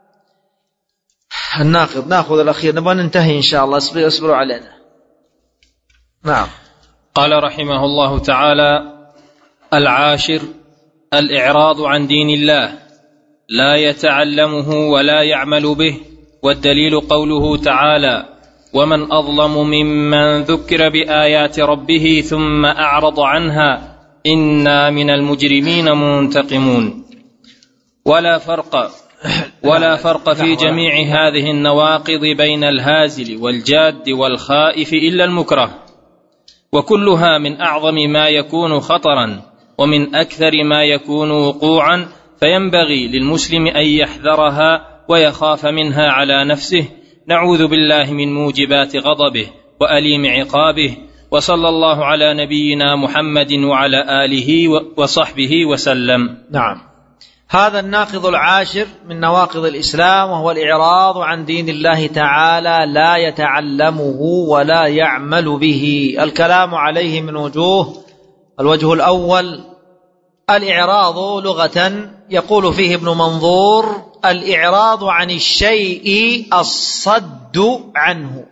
الناقض. ناخذ الأخير، نبغى ننتهي إن شاء الله، اصبروا علينا. نعم. قال رحمه الله تعالى: العاشر الإعراض عن دين الله، لا يتعلمه ولا يعمل به. والدليل قوله تعالى: ومن أظلم ممن ذكر بآيات ربه ثم أعرض عنها إنا من المجرمين منتقمون. ولا فرق ولا فرق في جميع هذه النواقض بين الهازل والجاد والخائف إلا المكره، وكلها من أعظم ما يكون خطرا ومن أكثر ما يكون وقوعا، فينبغي للمسلم أن يحذرها ويخاف منها على نفسه. نعوذ بالله من موجبات غضبه وأليم عقابه. وصلى الله على نبينا محمد وعلى آله وصحبه وسلم. نعم. هذا الناقض العاشر من نواقض الإسلام، وهو الإعراض عن دين الله تعالى، لا يتعلمه ولا يعمل به. الكلام عليه من وجوه. الوجه الأول: الإعراض لغة يقول فيه ابن منظور: الإعراض عن الشيء الصد عنه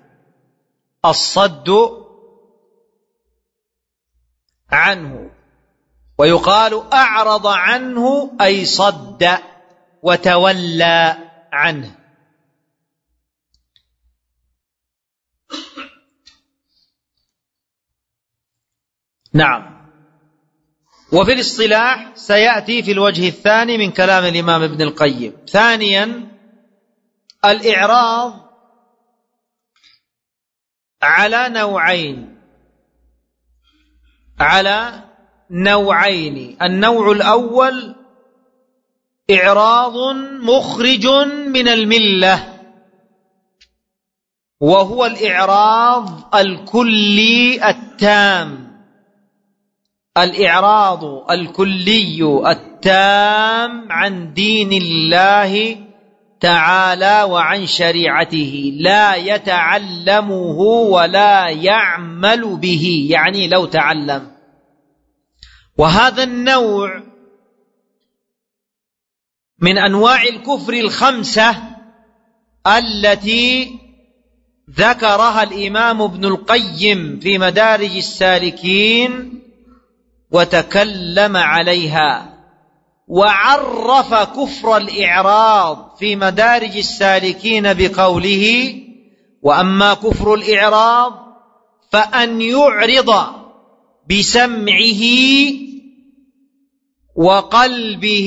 الصد عنه ويقال أعرض عنه أي صد وتولى عنه. نعم. وفي الاصطلاح سيأتي في الوجه الثاني من كلام الإمام ابن القيم. ثانيا، الإعراض على نوعين على نوعين النوع الأول إعراض مخرج من الملة، وهو الإعراض الكلي التام، الإعراض الكلي التام عن دين الله تعالى وعن شريعته، لا يتعلمه ولا يعمل به، يعني لو تعلم. وهذا النوع من أنواع الكفر الخمسة التي ذكرها الإمام ابن القيم في مدارج السالكين وتكلم عليها، وعرف كفر الإعراض في مدارج السالكين بقوله: وأما كفر الإعراض فأن يعرض بسمعه وقلبه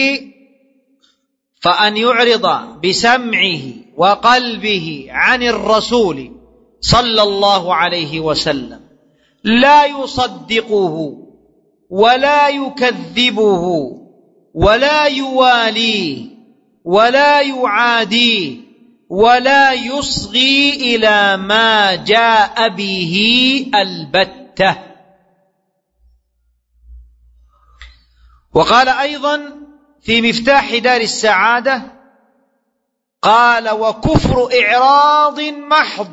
فأن يعرض بسمعه وقلبه عن الرسول صلى الله عليه وسلم، لا يصدقه ولا يكذبه ولا يواليه ولا يعاديه ولا يصغي إلى ما جاء به البتة. وقال أيضا في مفتاح دار السعادة، قال: وكفر إعراض محض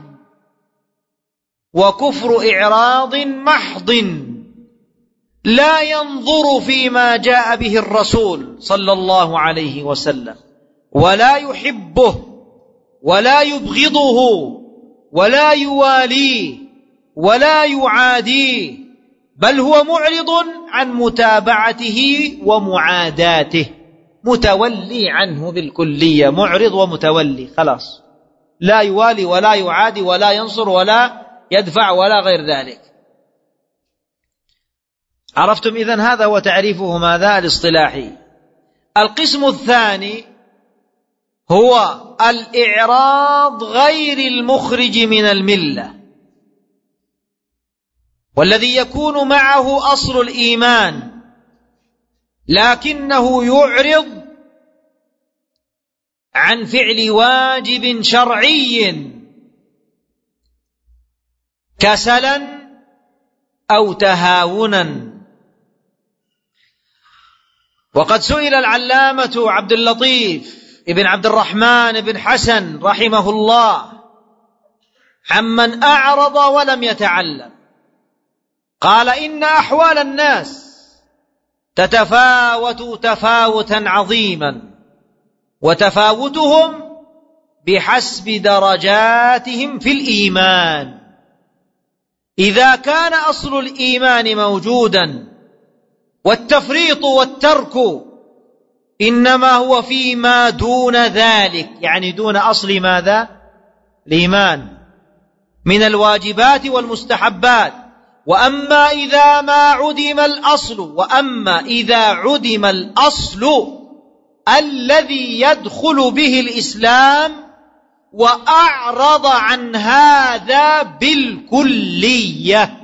وكفر إعراض محض لا ينظر فيما جاء به الرسول صلى الله عليه وسلم، ولا يحبه ولا يبغضه ولا يواليه ولا يعاديه، بل هو معرض عن متابعته ومعاداته، متولي عنه بالكلية، معرض ومتولي، خلاص، لا يوالي ولا يعادي ولا ينصر ولا يدفع ولا غير ذلك. عرفتم إذن؟ هذا هو تعريفه ماذا؟ الاصطلاحي. القسم الثاني هو الإعراض غير المخرج من الملة، والذي يكون معه أصل الإيمان لكنه يعرض عن فعل واجب شرعي كسلا أو تهاونا. وقد سئل العلامة عبد اللطيف ابن عبد الرحمن بن حسن رحمه الله عمن أعرض ولم يتعلم، قال: إن أحوال الناس تتفاوت تفاوتا عظيما، وتفاوتهم بحسب درجاتهم في الإيمان. إذا كان أصل الإيمان موجودا والتفريط والترك إنما هو فيما دون ذلك، يعني دون أصل ماذا؟ الإيمان، من الواجبات والمستحبات. وأما إذا ما عدم الأصل وأما إذا عدم الأصل الذي يدخل به الإسلام وأعرض عن هذا بالكلية،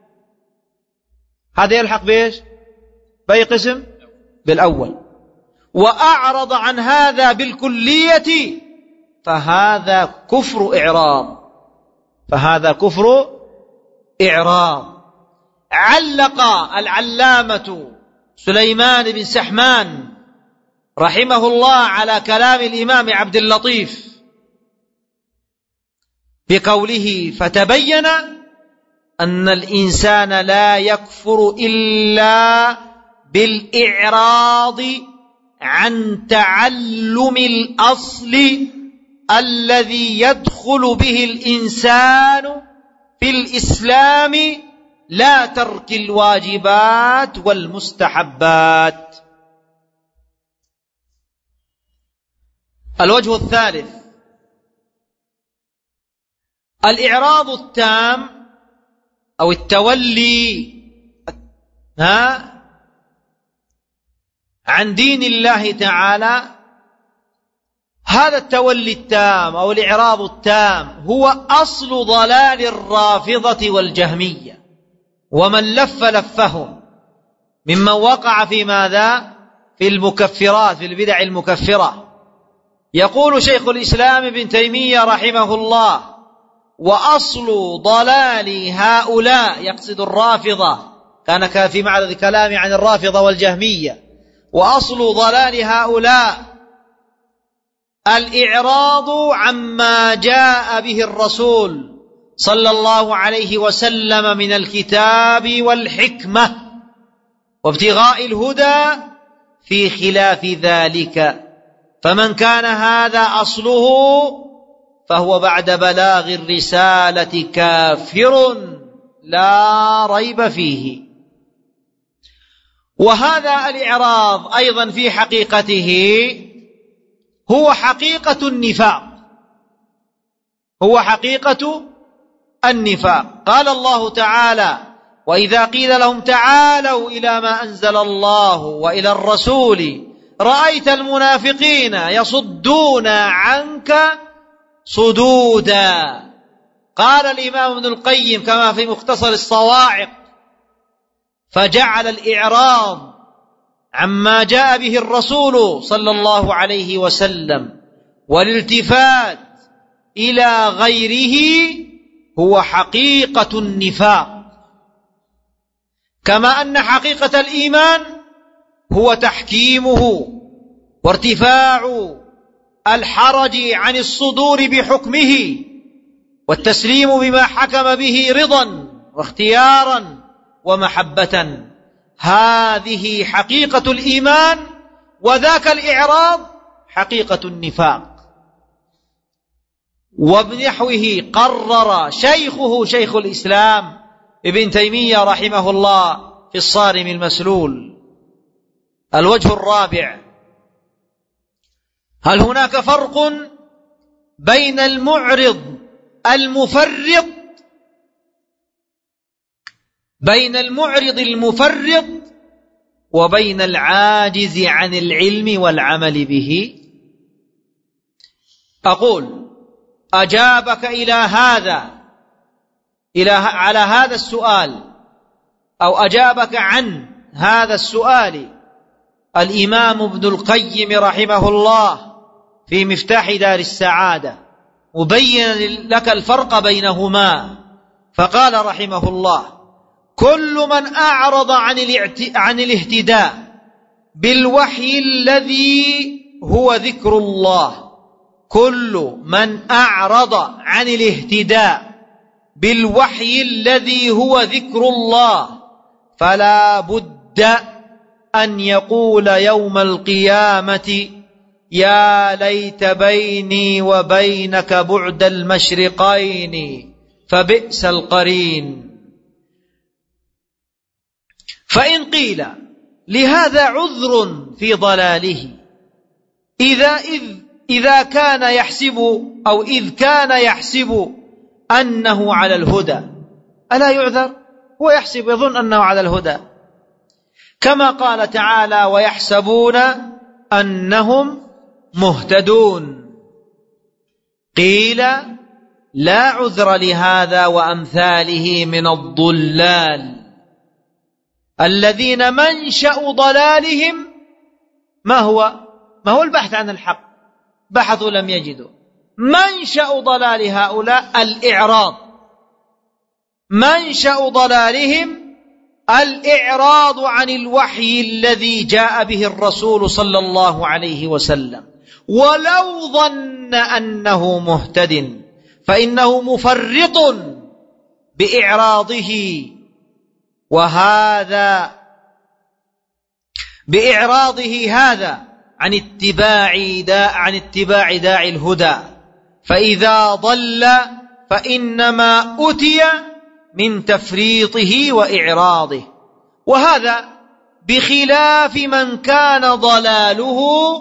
هذا يلحق بإيش؟ بأي قسم؟ بالأول. وأعرض عن هذا بالكلية فهذا كفر إعراض، فهذا كفر إعراض. علق العلامة سليمان بن سحمان رحمه الله على كلام الإمام عبد اللطيف بقوله: فتبين أن الإنسان لا يكفر إلا بالإعراض عن تعلم الأصل الذي يدخل به الإنسان في الإسلام لا ترك الواجبات والمستحبات. الوجه الثالث الإعراض التام أو التولي ها عن دين الله تعالى. هذا التولي التام أو الإعراض التام هو أصل ضلال الرافضة والجهمية ومن لف لفهم ممن وقع في ماذا؟ في المكفرات، في البدع المكفرة. يقول شيخ الإسلام ابن تيمية رحمه الله: وأصل ضلال هؤلاء، يقصد الرافضة، كان في معرض كلام عن الرافضة والجهمية، وأصل ضلال هؤلاء الإعراض عما جاء به الرسول صلى الله عليه وسلم من الكتاب والحكمة وابتغاء الهدى في خلاف ذلك. فمن كان هذا أصله فهو بعد بلاغ الرسالة كافر لا ريب فيه. وهذا الإعراض أيضا في حقيقته هو حقيقة النفاق، هو حقيقة النفاق. قال الله تعالى: وإذا قيل لهم تعالوا إلى ما أنزل الله وإلى الرسول رأيت المنافقين يصدون عنك صدودا. قال الإمام ابن القيم كما في مختصر الصواعق: فجعل الإعراض عما جاء به الرسول صلى الله عليه وسلم والالتفات إلى غيره هو حقيقة النفاق، كما أن حقيقة الإيمان هو تحكيمه وارتفاع الحرج عن الصدور بحكمه والتسليم بما حكم به رضا واختيارا ومحبة. هذه حقيقة الإيمان، وذاك الإعراض حقيقة النفاق. وبنحوه قرر شيخه شيخ الإسلام ابن تيمية رحمه الله في الصارم المسلول. الوجه الرابع: هل هناك فرق بين المعرض المفرط بين المعرض المفرط وبين العاجز عن العلم والعمل به؟ أقول: أجابك إلى هذا إلى على هذا السؤال أو أجابك عن هذا السؤال الإمام ابن القيم رحمه الله في مفتاح دار السعادة، مبين لك الفرق بينهما، فقال رحمه الله: كل من أعرض عن عن الاهتداء بالوحي الذي هو ذكر الله كل من أعرض عن الاهتداء بالوحي الذي هو ذكر الله فلا بد أن يقول يوم القيامة: يا ليت بيني وبينك بعد المشرقين فبئس القرين. فإن قيل لهذا عذر في ضلاله إذا إذ إذا كان يحسب أو إذ كان يحسب أنه على الهدى، ألا يعذر؟ هو يحسب يظن أنه على الهدى، كما قال تعالى: ويحسبون أنهم مهتدون. قيل: لا عذر لهذا وأمثاله من الضلال الذين منشأ ضلالهم ما هو ما هو البحث عن الحق، بحثوا لم يجدوا. منشأ ضلال هؤلاء الإعراض، منشأ ضلالهم الإعراض عن الوحي الذي جاء به الرسول صلى الله عليه وسلم، ولو ظن أنه مهتد فإنه مفرط بإعراضه، وهذا بإعراضه هذا عن اتباع دا عن اتباع داعي الهدى، فإذا ضل فإنما أتي من تفريطه وإعراضه، وهذا بخلاف من كان ضلاله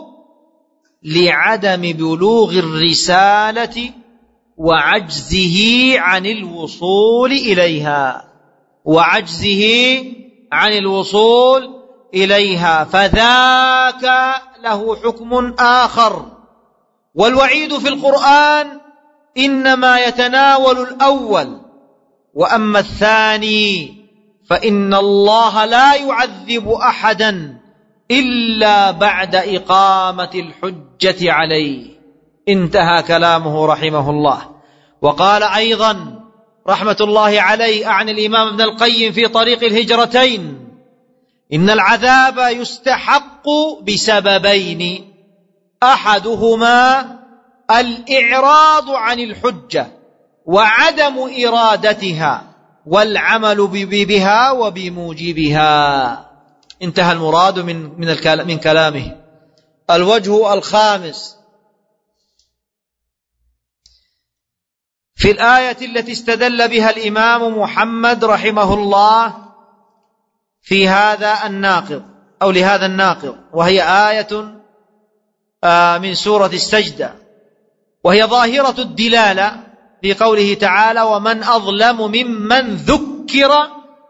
لعدم بلوغ الرسالة وعجزه عن الوصول إليها وعجزه عن الوصول إليها فذاك له حكم آخر. والوعيد في القرآن إنما يتناول الأول، وأما الثاني فإن الله لا يعذب أحدا إلا بعد إقامة الحجة عليه. انتهى كلامه رحمه الله. وقال أيضا رحمة الله عليه عن الإمام ابن القيم في طريق الهجرتين: إن العذاب يستحق بسببين، أحدهما الإعراض عن الحجة وعدم إرادتها والعمل بها وبموجبها. انتهى المراد من من من كلامه. الوجه الخامس في الآية التي استدل بها الإمام محمد رحمه الله في هذا الناقض أو لهذا الناقض، وهي آية من سورة السجدة، وهي ظاهرة الدلالة في قوله تعالى: ومن أظلم ممن ذكر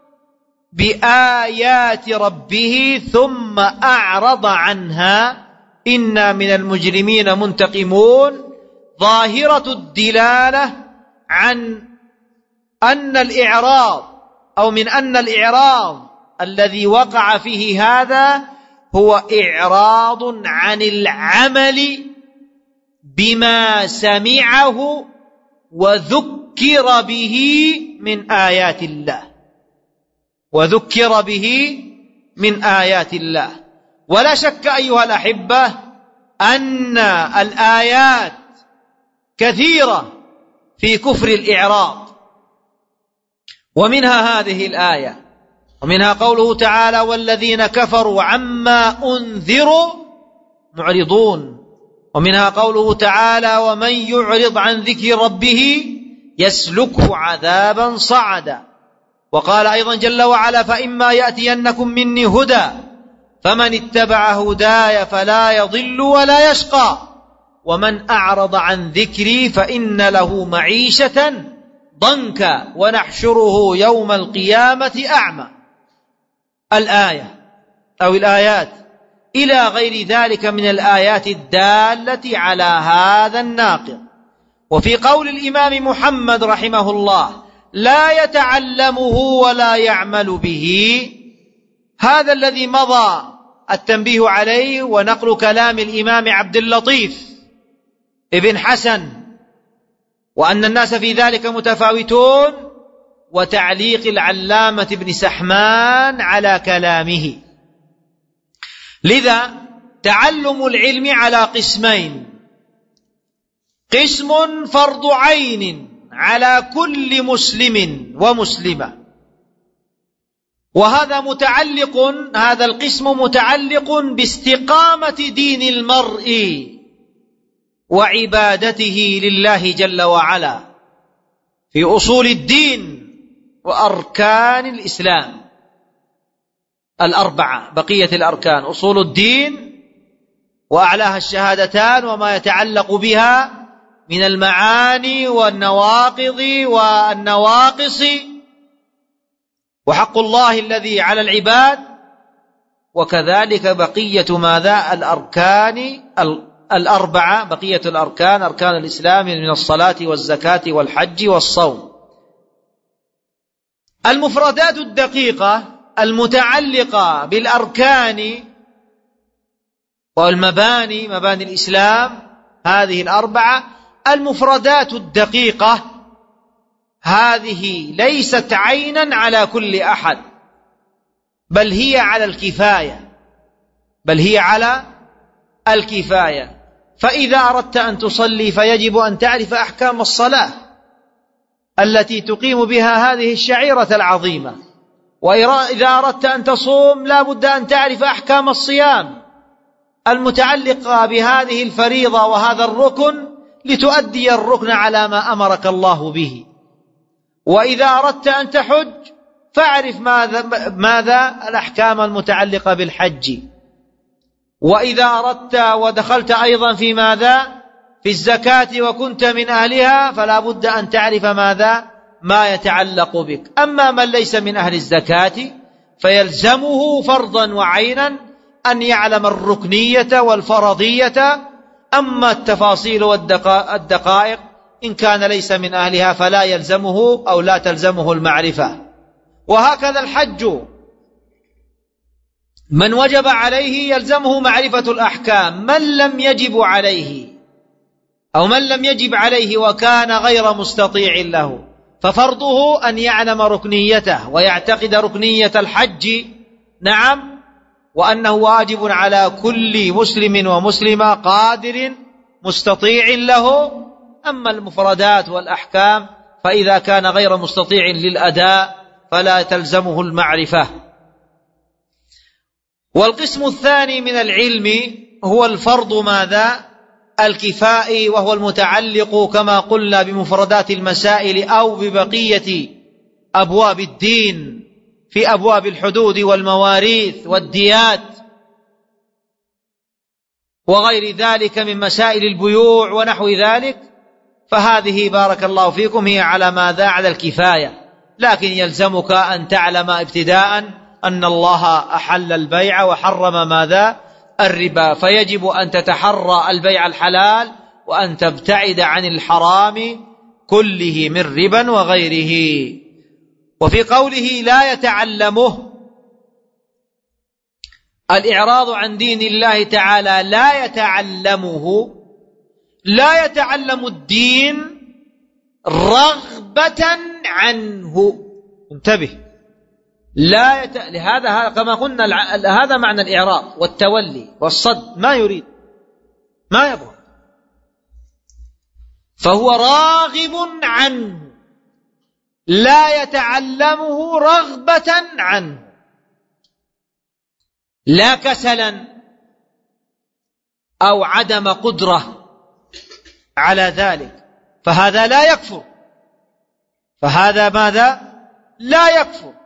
بآيات ربه ثم أعرض عنها إنا من المجرمين منتقمون. ظاهرة الدلالة عن أن الإعراض أو من أن الإعراض الذي وقع فيه هذا هو إعراض عن العمل بما سمعه وذكر به من آيات الله وذكر به من آيات الله. ولا شك أيها الأحبة أن الآيات كثيرة في كفر الإعراض، ومنها هذه الآية، ومنها قوله تعالى: والذين كفروا عما أنذروا معرضون. ومنها قوله تعالى: ومن يعرض عن ذكر ربه يسلكه عذابا صعدا. وقال أيضا جل وعلا: فإما يأتينكم مني هدى فمن اتبع هداي فلا يضل ولا يشقى ومن أعرض عن ذكري فإن له معيشة ضنكا ونحشره يوم القيامة أعمى. الآية أو الآيات إلى غير ذلك من الآيات الدالة على هذا الناقض. وفي قول الإمام محمد رحمه الله: لا يتعلمه ولا يعمل به، هذا الذي مضى التنبيه عليه ونقل كلام الإمام عبد اللطيف ابن حسن، وأن الناس في ذلك متفاوتون، وتعليق العلامة ابن سحمان على كلامه. لذا تعلم العلم على قسمين: قسم فرض عين على كل مسلم ومسلمة، وهذا متعلق هذا القسم متعلق باستقامة دين المرء وعبادته لله جل وعلا في أصول الدين وأركان الإسلام الأربعة، بقية الأركان: أصول الدين وأعلاها الشهادتان وما يتعلق بها من المعاني والنواقض والنواقص، وحق الله الذي على العباد، وكذلك بقية ماذا؟ الأركان الأربعة، بقية الأركان، أركان الإسلام من الصلاة والزكاة والحج والصوم. المفردات الدقيقة المتعلقة بالأركان والمباني، مباني الإسلام هذه الأربعة، المفردات الدقيقة هذه ليست عينا على كل أحد، بل هي على الكفاية بل هي على الكفاية. فإذا أردت أن تصلي فيجب أن تعرف أحكام الصلاة التي تقيم بها هذه الشعيرة العظيمة، وإذا أردت أن تصوم لا بد أن تعرف أحكام الصيام المتعلقة بهذه الفريضة وهذا الركن لتؤدي الركن على ما أمرك الله به. وإذا أردت أن تحج فاعرف ماذا, ماذا الأحكام المتعلقة بالحج. وإذا أردت ودخلت أيضا في ماذا في الزكاة وكنت من أهلها فلا بد أن تعرف ماذا ما يتعلق بك. أما من ليس من أهل الزكاة فيلزمه فرضا وعينا أن يعلم الركنية والفرضية. أما التفاصيل والدقائق إن كان ليس من أهلها فلا يلزمه أو لا تلزمه المعرفة. وهكذا الحج من وجب عليه يلزمه معرفة الأحكام. من لم يجب عليه أو من لم يجب عليه وكان غير مستطيع له ففرضه أن يعلم ركنيته ويعتقد ركنية الحج، نعم، وأنه واجب على كل مسلم ومسلمة قادر مستطيع له. أما المفردات والأحكام فإذا كان غير مستطيع للأداء فلا تلزمه المعرفة. والقسم الثاني من العلم هو الفرض ماذا الكفائي، وهو المتعلق كما قلنا بمفردات المسائل أو ببقية أبواب الدين في أبواب الحدود والمواريث والديات وغير ذلك من مسائل البيوع ونحو ذلك. فهذه بارك الله فيكم هي على ماذا على الكفاية، لكن يلزمك أن تعلم ابتداء أن الله أحل البيع وحرم ماذا الربا، فيجب أن تتحرى البيع الحلال وأن تبتعد عن الحرام كله من ربا وغيره. وفي قوله لا يتعلمه الإعراض عن دين الله تعالى، لا يتعلمه، لا يتعلم الدين رغبة عنه. انتبه، لا يت... لهذا كما قلنا هذا معنى الإعراض والتولي والصد، ما يريد ما يبغى، فهو راغب عنه، لا يتعلمه رغبة عنه، لا كسلا أو عدم قدرة على ذلك، فهذا لا يكفر، فهذا ماذا لا يكفر.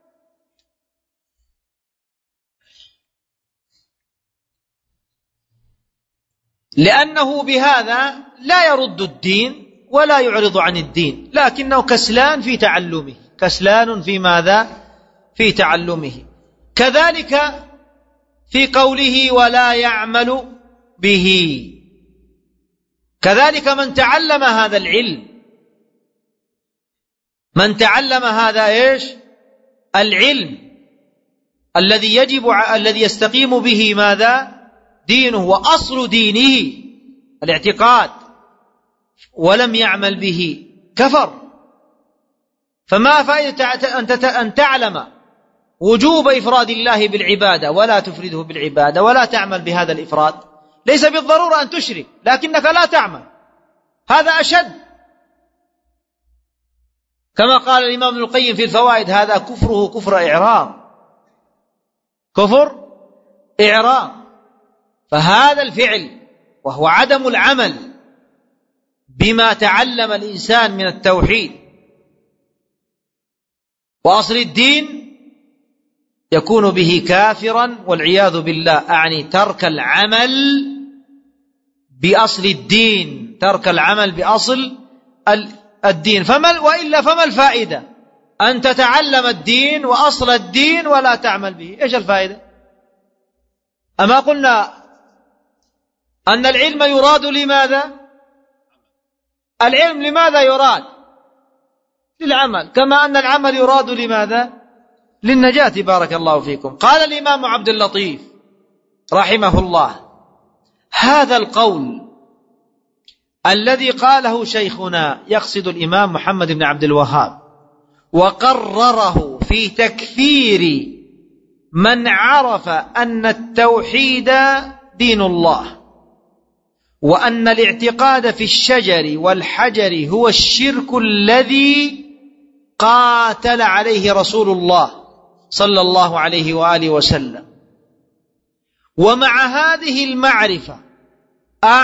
لأنه بهذا لا يرد الدين ولا يعرض عن الدين، لكنه كسلان في تعلمه، كسلان في ماذا في تعلمه. كذلك في قوله ولا يعمل به، كذلك من تعلم هذا العلم، من تعلم هذا إيش العلم الذي يجب الذي يستقيم به ماذا دينه وأصل دينه الاعتقاد، ولم يعمل به كفر. فما فائدة أن تعلم وجوب إفراد الله بالعبادة ولا تفرده بالعبادة ولا تعمل بهذا الإفراد؟ ليس بالضرورة أن تشرك لكنك لا تعمل، هذا أشد. كما قال الإمام ابن القيم في الفوائد هذا كفره كفر إعراض، كفر إعراض. فهذا الفعل وهو عدم العمل بما تعلم الإنسان من التوحيد وأصل الدين يكون به كافرا والعياذ بالله، أعني ترك العمل بأصل الدين، ترك العمل بأصل الدين. فما وإلا فما الفائدة أن تتعلم الدين وأصل الدين ولا تعمل به؟ إيش الفائدة؟ أما قلنا أن العلم يراد لماذا؟ العلم لماذا يراد؟ للعمل، كما أن العمل يراد لماذا؟ للنجاة. بارك الله فيكم. قال الإمام عبد اللطيف رحمه الله هذا القول الذي قاله شيخنا، يقصد الإمام محمد بن عبد الوهاب، وقرره في تكفير من عرف أن التوحيد دين الله، وأن الاعتقاد في الشجر والحجر هو الشرك الذي قاتل عليه رسول الله صلى الله عليه وآله وسلم. ومع هذه المعرفة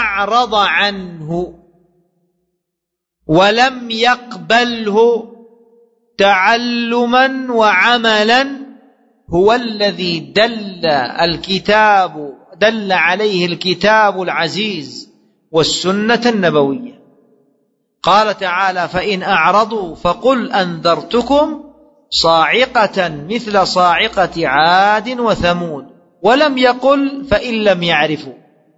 أعرض عنه ولم يقبله تعلما وعملا هو الذي دل الكتاب دل عليه الكتاب العزيز والسنة النبوية. قال تعالى: فإن أعرضوا فقل أنذرتكم صاعقة مثل صاعقة عاد وثمود، ولم يقل فإن لم يعرفوا.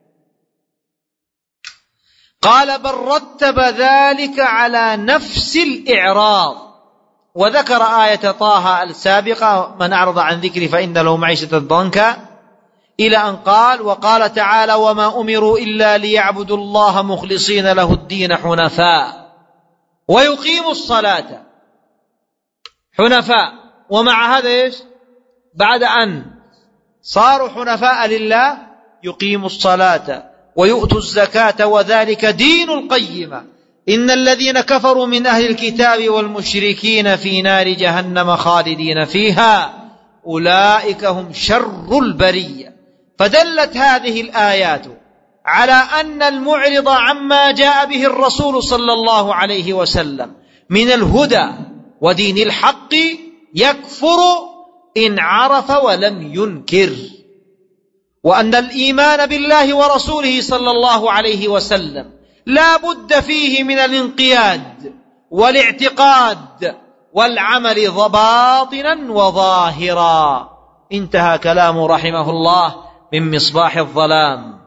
قال: بل رتب ذلك على نفس الإعراض، وذكر آية طه السابقة: من أعرض عن ذكري فإن له معيشة ضنكا، إلى أن قال: وقال تعالى: وما أمروا إلا ليعبدوا الله مخلصين له الدين حنفاء ويقيموا الصلاة حنفاء. ومع هذا إيش؟ بعد أن صاروا حنفاء لله يقيموا الصلاة ويؤتوا الزكاة وذلك دين القيمة. إن الذين كفروا من أهل الكتاب والمشركين في نار جهنم خالدين فيها أولئك هم شر البرية. فدلت هذه الآيات على أن المعرض عما جاء به الرسول صلى الله عليه وسلم من الهدى ودين الحق يكفر إن عرف ولم ينكر، وأن الإيمان بالله ورسوله صلى الله عليه وسلم لا بد فيه من الانقياد والاعتقاد والعمل باطنا وظاهرا. انتهى كلامه رحمه الله من مصباح الظلام.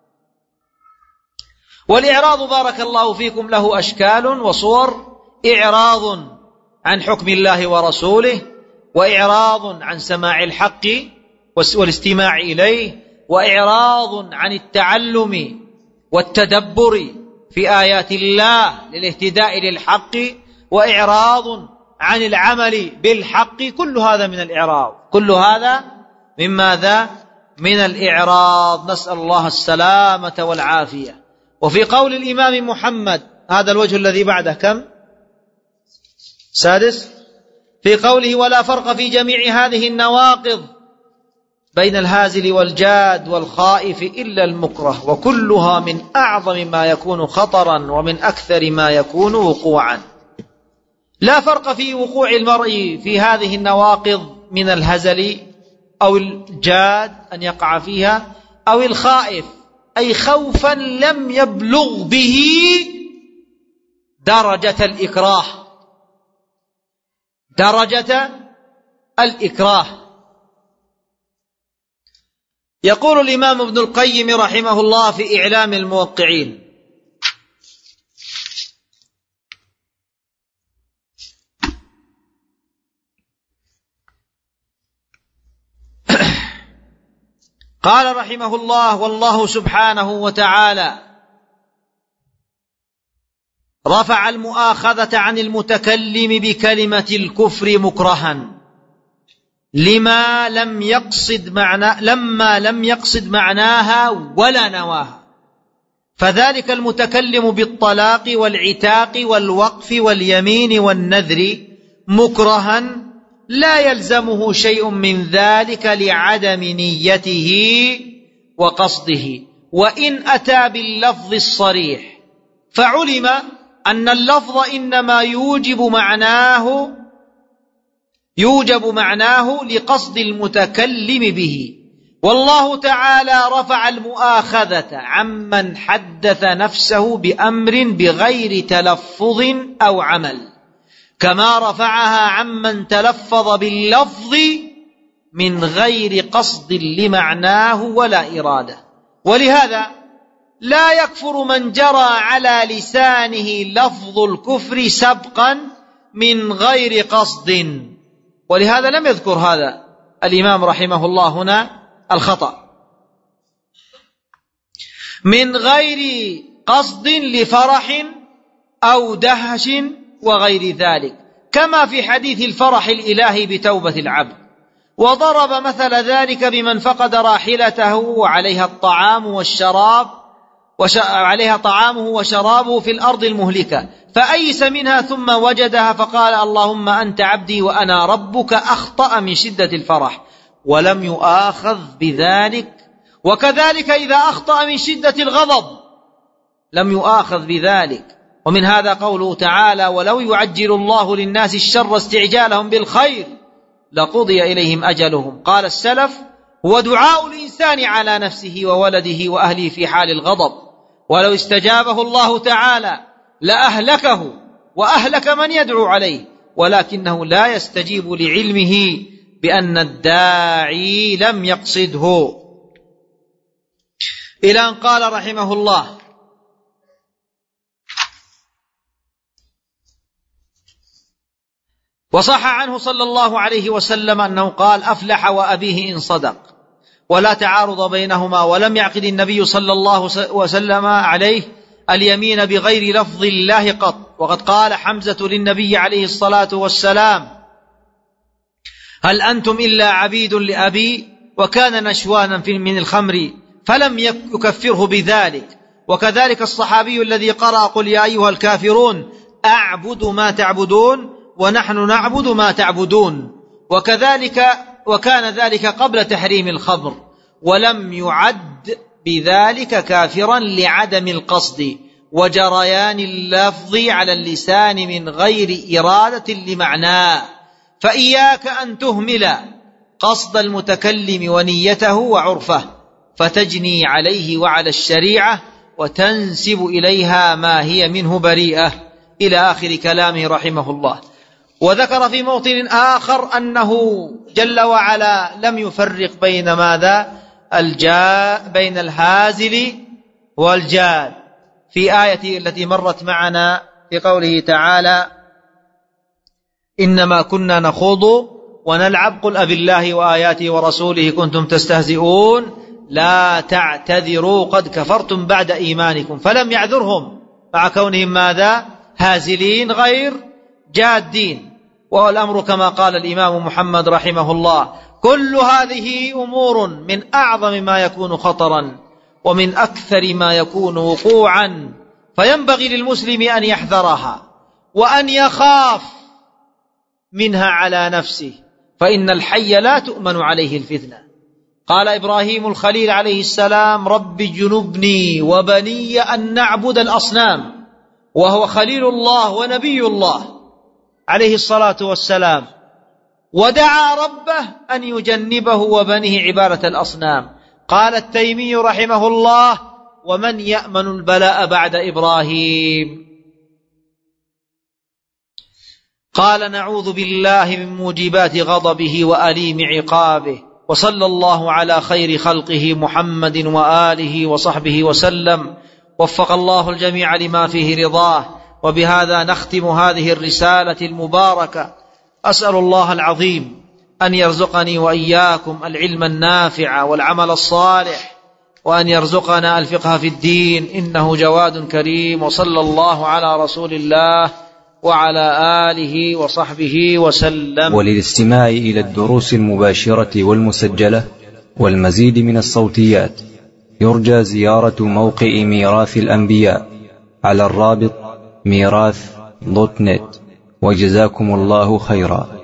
والإعراض بارك الله فيكم له أشكال وصور: إعراض عن حكم الله ورسوله، وإعراض عن سماع الحق والاستماع إليه، وإعراض عن التعلم والتدبر في آيات الله للاهتداء للحق، وإعراض عن العمل بالحق. كل هذا من الإعراض، كل هذا من ماذا؟ من الإعراض. نسأل الله السلامة والعافية. وفي قول الإمام محمد، هذا الوجه الذي بعده كم؟ سادس. في قوله: ولا فرق في جميع هذه النواقض بين الهازل والجاد والخائف إلا المكره، وكلها من أعظم ما يكون خطرا ومن أكثر ما يكون وقوعا. لا فرق في وقوع المرء في هذه النواقض من الهزل أو الجاد أن يقع فيها، أو الخائف أي خوفا لم يبلغ به درجة الإكراه، درجة الإكراه. يقول الإمام ابن القيم رحمه الله في إعلام الموقعين: قال رحمه الله: والله سبحانه وتعالى رفع المؤاخذة عن المتكلم بكلمة الكفر مكرها لما لم يقصد معنى لما لم يقصد معناها ولا نواها، فذلك المتكلم بالطلاق والعتاق والوقف واليمين والنذر مكرها لا يلزمه شيء من ذلك لعدم نيته وقصده، وإن أتى باللفظ الصريح فعلم أن اللفظ إنما يوجب معناه يوجب معناه لقصد المتكلم به. والله تعالى رفع المؤاخذة عمن حدث نفسه بأمر بغير تلفظ أو عمل، كما رفعها عمن تلفظ باللفظ من غير قصد لمعناه ولا إرادة. ولهذا لا يكفر من جرى على لسانه لفظ الكفر سبقا من غير قصد، ولهذا لم يذكر هذا الإمام رحمه الله هنا الخطأ، من غير قصد لفرح أو دهش وغير ذلك، كما في حديث الفرح الإلهي بتوبة العبد. وضرب مثل ذلك بمن فقد راحلته وعليها الطعام والشراب وعليها طعامه وشرابه في الأرض المهلكة، فأيس منها ثم وجدها فقال: اللهم أنت عبدي وأنا ربك، أخطأ من شدة الفرح ولم يؤاخذ بذلك. وكذلك إذا أخطأ من شدة الغضب لم يؤاخذ بذلك، ومن هذا قوله تعالى: ولو يعجل الله للناس الشر استعجالهم بالخير لقضي إليهم أجلهم. قال السلف: هو دعاء الإنسان على نفسه وولده وأهله في حال الغضب، ولو استجابه الله تعالى لأهلكه وأهلك من يدعو عليه، ولكنه لا يستجيب لعلمه بأن الداعي لم يقصده. إلى أن قال رحمه الله: وصح عنه صلى الله عليه وسلم أنه قال: أفلح وأبيه إن صدق، ولا تعارض بينهما، ولم يعقد النبي صلى الله وسلم عليه اليمين بغير لفظ الله قط. وقد قال حمزة للنبي عليه الصلاة والسلام: هل أنتم إلا عبيد لأبي؟ وكان نشوانا من الخمر فلم يكفره بذلك. وكذلك الصحابي الذي قرأ: قل يا أيها الكافرون أعبد ما تعبدون ونحن نعبد ما تعبدون. وكذلك وكان ذلك قبل تحريم الخمر، ولم يعد بذلك كافرا لعدم القصد وجريان اللفظ على اللسان من غير إرادة لمعناه. فإياك أن تهمل قصد المتكلم ونيته وعرفه، فتجني عليه وعلى الشريعة وتنسب إليها ما هي منه بريئة، إلى آخر كلامه رحمه الله. وذكر في موطن آخر أنه جل وعلا لم يفرق بين ماذا؟ الجاء بين الهازل والجاد، في آية التي مرت معنا في قوله تعالى: إنما كنا نخوض ونلعب قل أبي الله وآياته ورسوله كنتم تستهزئون لا تعتذروا قد كفرتم بعد إيمانكم. فلم يعذرهم مع كونهم ماذا؟ هازلين غير جادين. والأمر كما قال الإمام محمد رحمه الله: كل هذه أمور من أعظم ما يكون خطرا ومن أكثر ما يكون وقوعا، فينبغي للمسلم أن يحذرها وأن يخاف منها على نفسه، فإن الحي لا تؤمن عليه الفتنة. قال إبراهيم الخليل عليه السلام: رب جنبني وبني أن نعبد الأصنام، وهو خليل الله ونبي الله عليه الصلاة والسلام، ودعا ربه أن يجنبه وبنيه عبادة الأصنام. قال التيمي رحمه الله: ومن يأمن البلاء بعد إبراهيم؟ قال: نعوذ بالله من موجبات غضبه وأليم عقابه. وصلى الله على خير خلقه محمد وآله وصحبه وسلم. وفق الله الجميع لما فيه رضاه. وبهذا نختم هذه الرسالة المباركة. أسأل الله العظيم أن يرزقني وإياكم العلم النافع والعمل الصالح، وأن يرزقنا الفقه في الدين، إنه جواد كريم. وصلى الله على رسول الله وعلى آله وصحبه وسلم. وللاستماع إلى الدروس المباشرة والمسجلة والمزيد من الصوتيات يرجى زيارة موقع ميراث الأنبياء على الرابط ميراث دوت نت. وجزاكم الله خيرا.